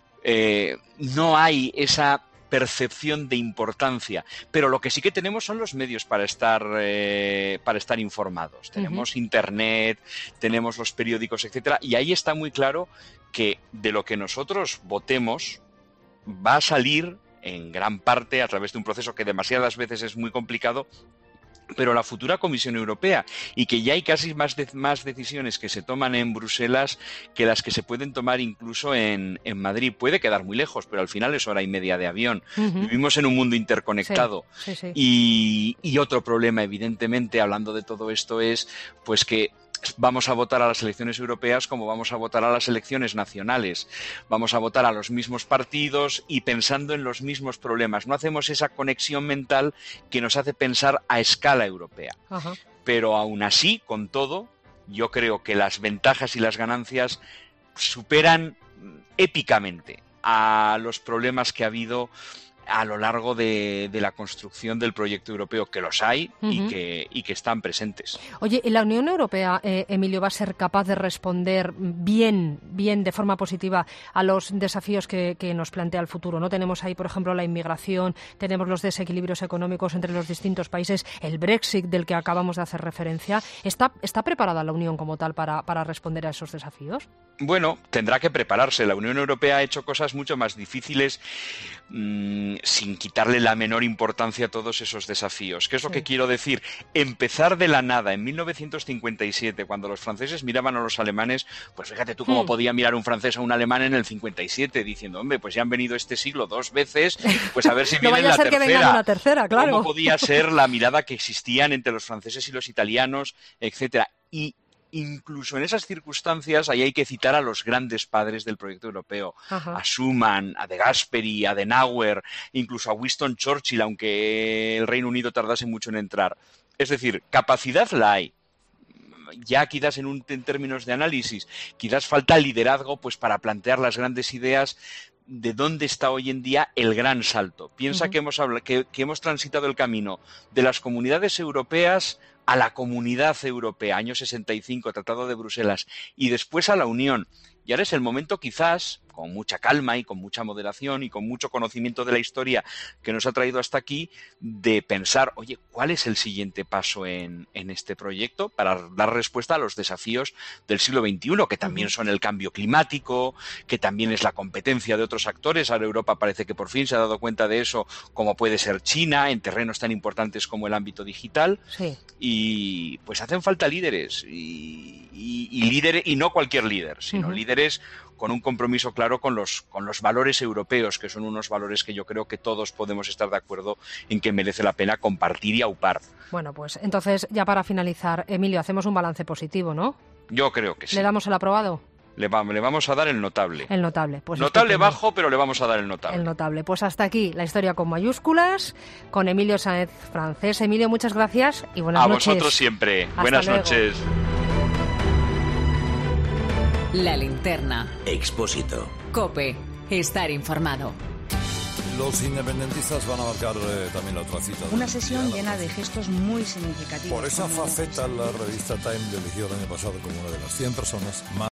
Eh, no hay esa percepción de importancia, pero lo que sí que tenemos son los medios para estar eh, para estar informados. Tenemos uh-huh. internet, tenemos los periódicos, etcétera, y ahí está muy claro que de lo que nosotros votemos va a salir en gran parte a través de un proceso que demasiadas veces es muy complicado, pero la futura Comisión Europea, y que ya hay casi más, de, más decisiones que se toman en Bruselas que las que se pueden tomar incluso en, en Madrid. Puede quedar muy lejos, pero al final es hora y media de avión. Uh-huh. Vivimos en un mundo interconectado. Sí, sí, sí. Y, y otro problema, evidentemente, hablando de todo esto, es pues que vamos a votar a las elecciones europeas como vamos a votar a las elecciones nacionales. Vamos a votar a los mismos partidos y pensando en los mismos problemas. No hacemos esa conexión mental que nos hace pensar a escala europea. Ajá. Pero aún así, con todo, yo creo que las ventajas y las ganancias superan épicamente a los problemas que ha habido a lo largo de, de la construcción del proyecto europeo, que los hay uh-huh. y, que, y que están presentes. Oye, ¿la Unión Europea, eh, Emilio, va a ser capaz de responder bien, bien, de forma positiva a los desafíos que, que nos plantea el futuro? ¿No? Tenemos ahí, por ejemplo, la inmigración, tenemos los desequilibrios económicos entre los distintos países, el Brexit del que acabamos de hacer referencia. ¿Está, está preparada la Unión como tal para, para responder a esos desafíos? Bueno, tendrá que prepararse. La Unión Europea ha hecho cosas mucho más difíciles mmm, sin quitarle la menor importancia a todos esos desafíos. ¿Qué es lo sí. que quiero decir? Empezar de la nada en mil novecientos cincuenta y siete, cuando los franceses miraban a los alemanes, pues fíjate tú cómo hmm. podía mirar un francés a un alemán en el cincuenta y siete, diciendo, hombre, pues ya han venido este siglo dos veces, pues a ver si no vienen vaya la a ser tercera. Que vengan una tercera, claro. ¿Cómo podía ser la mirada que existían entre los franceses y los italianos, etcétera? Y incluso en esas circunstancias, ahí hay que citar a los grandes padres del proyecto europeo, Ajá. a Schuman, a De Gasperi, a Adenauer, incluso a Winston Churchill, aunque el Reino Unido tardase mucho en entrar. Es decir, capacidad la hay. Ya quizás en, un, en términos de análisis, quizás falta liderazgo pues para plantear las grandes ideas de dónde está hoy en día el gran salto. Piensa uh-huh. que, hemos habla- que, que hemos transitado el camino de las comunidades europeas a la Comunidad Europea, año sesenta y cinco, Tratado de Bruselas, y después a la Unión. Y ahora es el momento, quizás, con mucha calma y con mucha moderación y con mucho conocimiento de la historia que nos ha traído hasta aquí, de pensar, oye, ¿cuál es el siguiente paso en, en este proyecto para dar respuesta a los desafíos del siglo veintiuno, que también son el cambio climático, que también es la competencia de otros actores? Ahora Europa parece que por fin se ha dado cuenta de eso, como puede ser China, en terrenos tan importantes como el ámbito digital. Sí. Y pues hacen falta líderes, y, y, y líderes, y no cualquier líder, sino uh-huh. líderes con un compromiso claro con los, con los valores europeos, que son unos valores que yo creo que todos podemos estar de acuerdo en que merece la pena compartir y aupar. Bueno, pues entonces, ya para finalizar, Emilio, hacemos un balance positivo, ¿no? Yo creo que sí. ¿Le damos el aprobado? Le, va, le vamos a dar el notable. El notable. Pues notable estupendo. Bajo, pero le vamos a dar el notable. El notable. Pues hasta aquí la historia con mayúsculas, con Emilio Sáenz Francés. Emilio, muchas gracias y buenas a noches. A vosotros siempre. Hasta buenas luego. noches. La linterna. Expósito. COPE. Estar informado. Los independentistas van a marcar eh, también la otra cita. Una sesión llena de gestos muy significativos. Por esa faceta, la revista Time le eligió el año pasado como una de las cien personas más